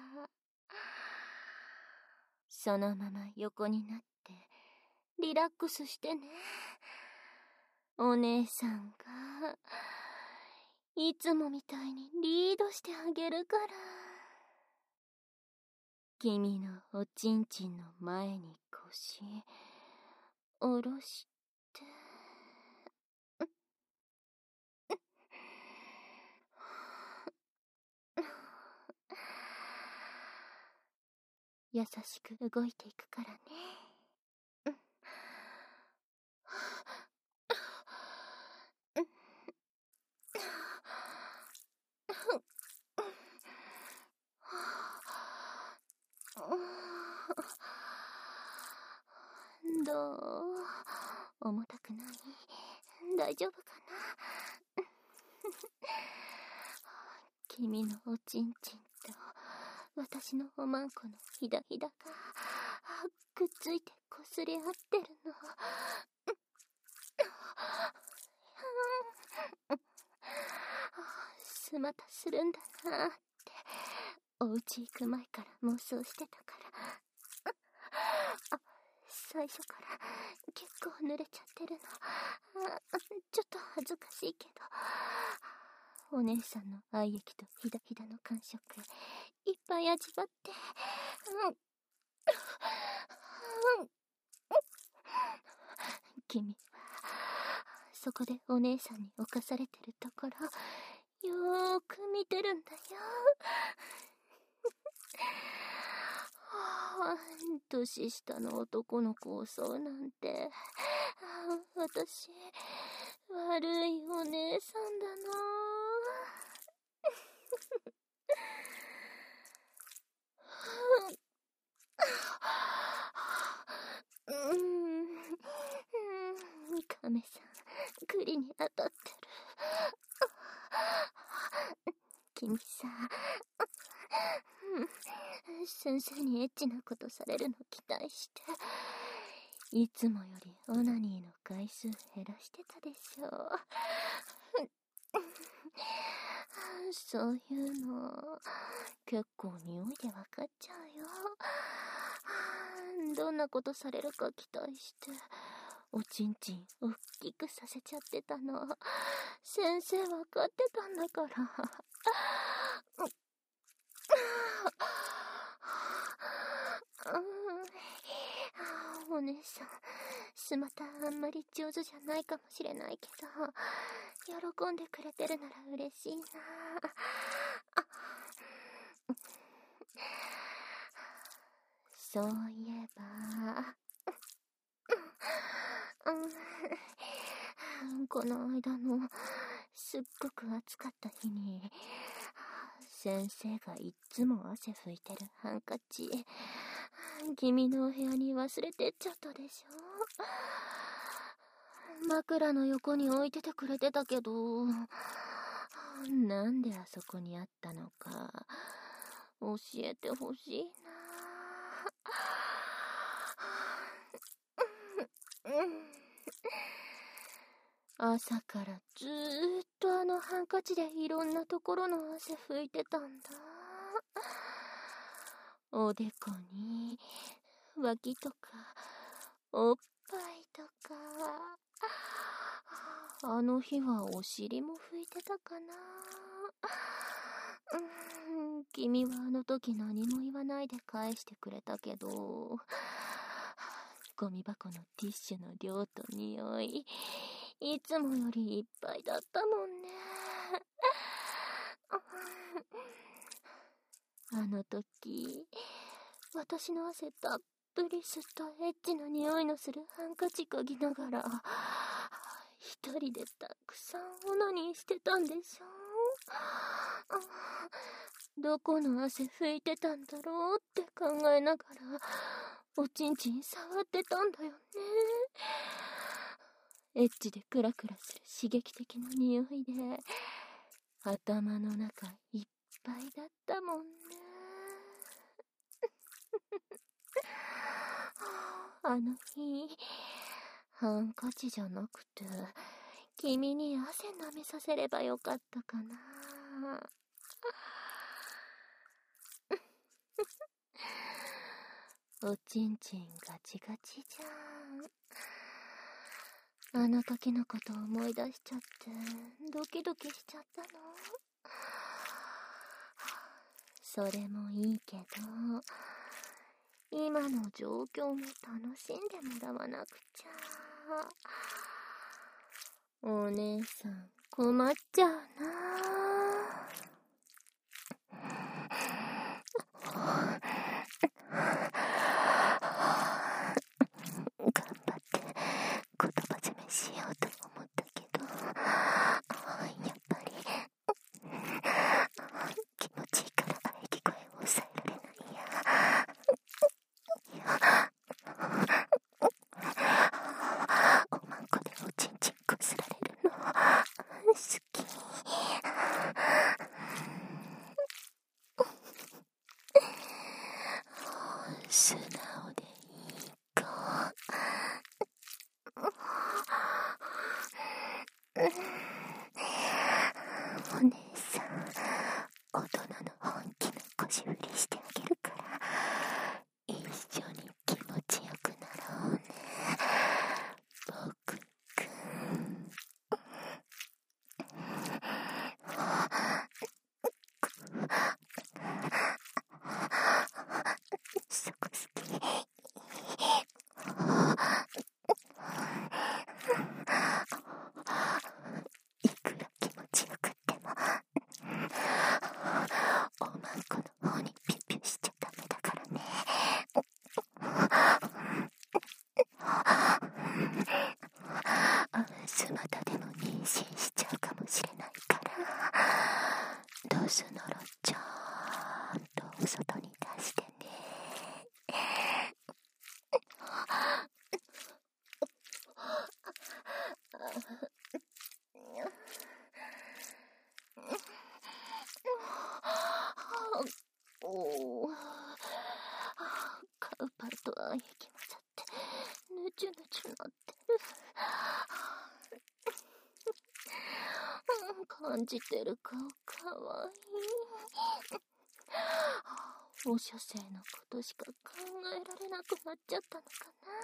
そのまま横になってリラックスしてね。お姉さんがいつもみたいにリードしてあげるから。君のおちんちんの前に腰下ろして、優しく動いていくからね。どう？重たくない？大丈夫かな？君のおちんちんと私のおまんこのひだひだがくっついてこすり合ってるの。すまたするんだなってお家行く前から妄想してたから。あ、最初から結構濡れちゃってるの。ちょっと恥ずかしいけど、お姉さんの愛液とひだひだの感触いっぱい味わって、うんうん、君はそこでお姉さんに侵されてるところよーく見てるんだよ。年下の男の子を襲うなんて、私悪いお姉さんだな。うん、亀さん栗に当たってる。君さ、先生にエッチなことされるの期待していつもよりオナニーの回数減らしてたでしょ。そういうの結構匂いでわかっちゃうよ。どんなことされるか期待しておちんちんおっきくさせちゃってたの。先生わかってたんだから。お姉さん、すまたあんまり上手じゃないかもしれないけど、喜んでくれてるなら嬉しいな。そういえば、この間のすっごく暑かった日に、 先生がいっつも汗拭いてるハンカチ、君のお部屋に忘れてっちゃったでしょ。枕の横に置いててくれてたけど、なんであそこにあったのか教えてほしいな。朝からずーっとあのハンカチでいろんなところの汗拭いてたんだ。おでこに、脇とか、おっぱいとか。あの日はお尻も拭いてたかな。うん、君はあの時何も言わないで返してくれたけど、ゴミ箱のティッシュの量と匂い、いつもよりいっぱいだったもんね。あの時、私の汗たっぷり吸ったエッチな匂いのするハンカチ嗅ぎながら、一人でたくさんオナニーしてたんでしょ。どこの汗拭いてたんだろうって考えながら、おちんちん触ってたんだよね。エッチでクラクラする刺激的な匂いで、頭の中いっぱいだったもんね。あの日、ハンカチじゃなくて、君に汗舐めさせればよかったかな。おちんちんガチガチじゃん。あの時のこと思い出しちゃって、ドキドキしちゃったの。それもいいけど、今の状況も楽しんでもらわなくちゃ。お姉さん、困っちゃうな。頑張って言葉詰めしようと思ったけど、やっぱり気持ちいいから喘ぎ声を抑えられないや。おまんこでおちんちんこすられるの好き。素直でいい子。お姉さん、大人の本気の腰振りしてあげるから、一緒に気持ちよくなろうね、僕くん。そこ好き。いくら気持ちよくっても、おまんこの方にピュピュしちゃダメだからね。スマタでも妊娠しちゃうかもしれないから、ドスノロちゃんと外に出してね。おお、カウパーとあ液混ざってぬちゅぬちゅなってる。感じてる顔かわいい。放射性のことしか考えられなくなっちゃったのか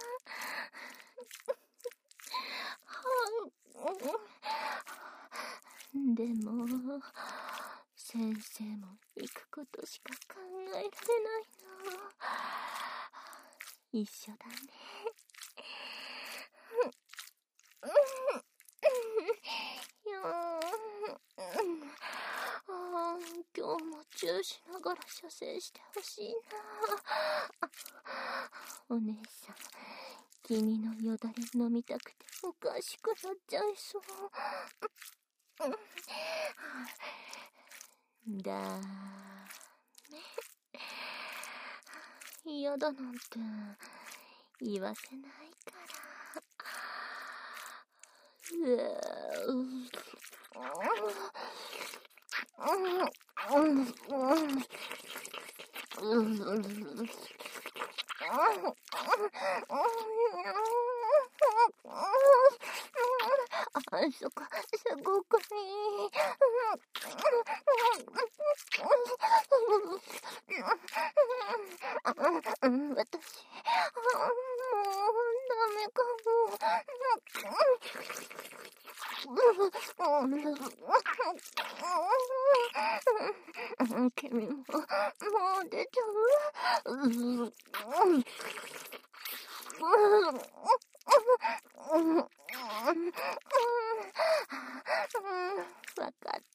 な。でも先生も行くことしか考えられないの。一緒だね。今日もチューしながら射精してほしいな。お姉さん、君のよだれ飲みたくておかしくなっちゃいそう。 だめ。嫌だなんて言わせないから。うぅ。あ、そこ、すごくいい。私、もうダメかも。君も、もう出ちゃう。わかった。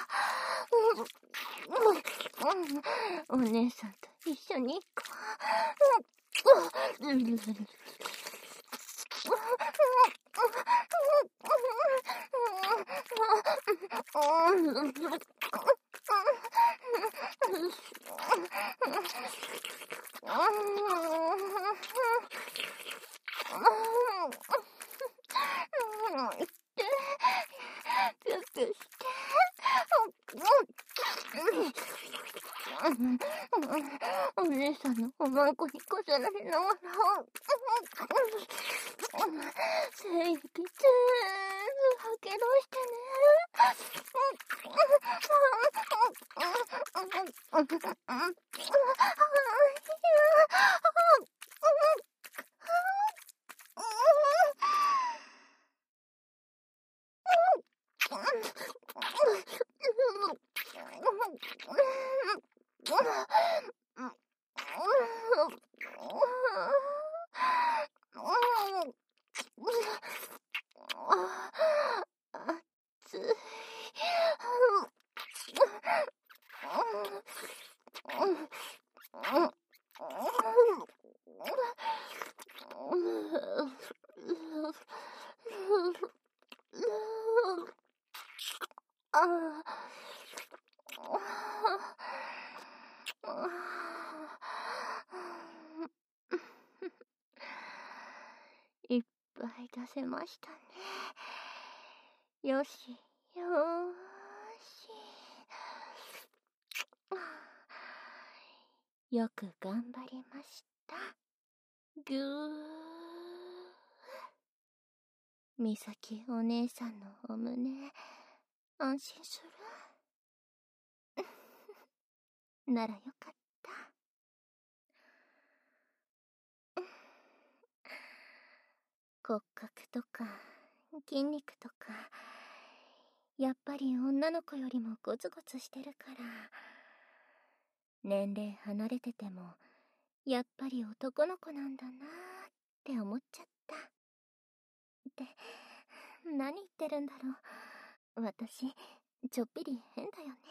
お姉さんと一緒に行こう。お姉さんのおまんこにこすられながら精液全部吐き出してね。熱い。いっぱい出せましたね。よし、よーし。よく頑張りました。ぎゅー。みさきお姉さんのお胸、安心するならよかった。骨格とか筋肉とかやっぱり女の子よりもゴツゴツしてるから、年齢離れててもやっぱり男の子なんだなーって思っちゃった。って何言ってるんだろう。私ちょっぴり変だよね。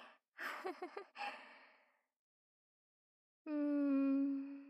うーん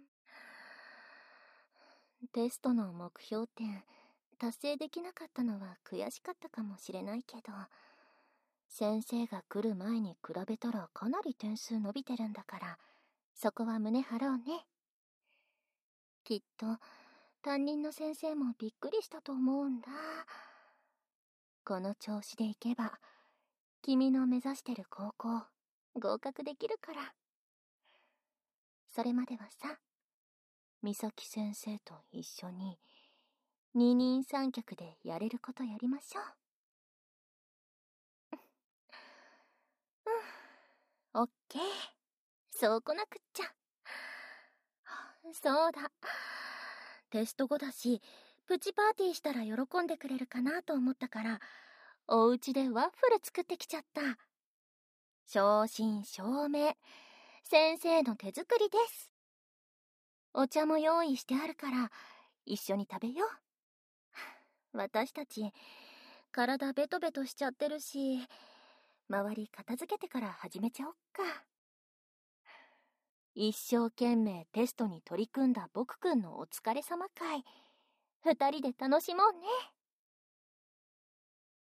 テストの目標点達成できなかったのは悔しかったかもしれないけど、先生が来る前に比べたらかなり点数伸びてるんだから、そこは胸張ろうね。きっと担任の先生もびっくりしたと思うんだ。この調子でいけば君の目指してる高校合格できるから。それまではさ、美咲先生と一緒に二人三脚でやれることやりましょう。うん、オッケー。そうこなくっちゃ。そうだ。テスト後だし、プチパーティーしたら喜んでくれるかなと思ったから、お家でワッフル作ってきちゃった。正真正銘、先生の手作りです。お茶も用意してあるから、一緒に食べよう。私たち、体ベトベトしちゃってるし、周り片付けてから始めちゃおっか。一生懸命テストに取り組んだ僕くんのお疲れ様会、二人で楽しもうね。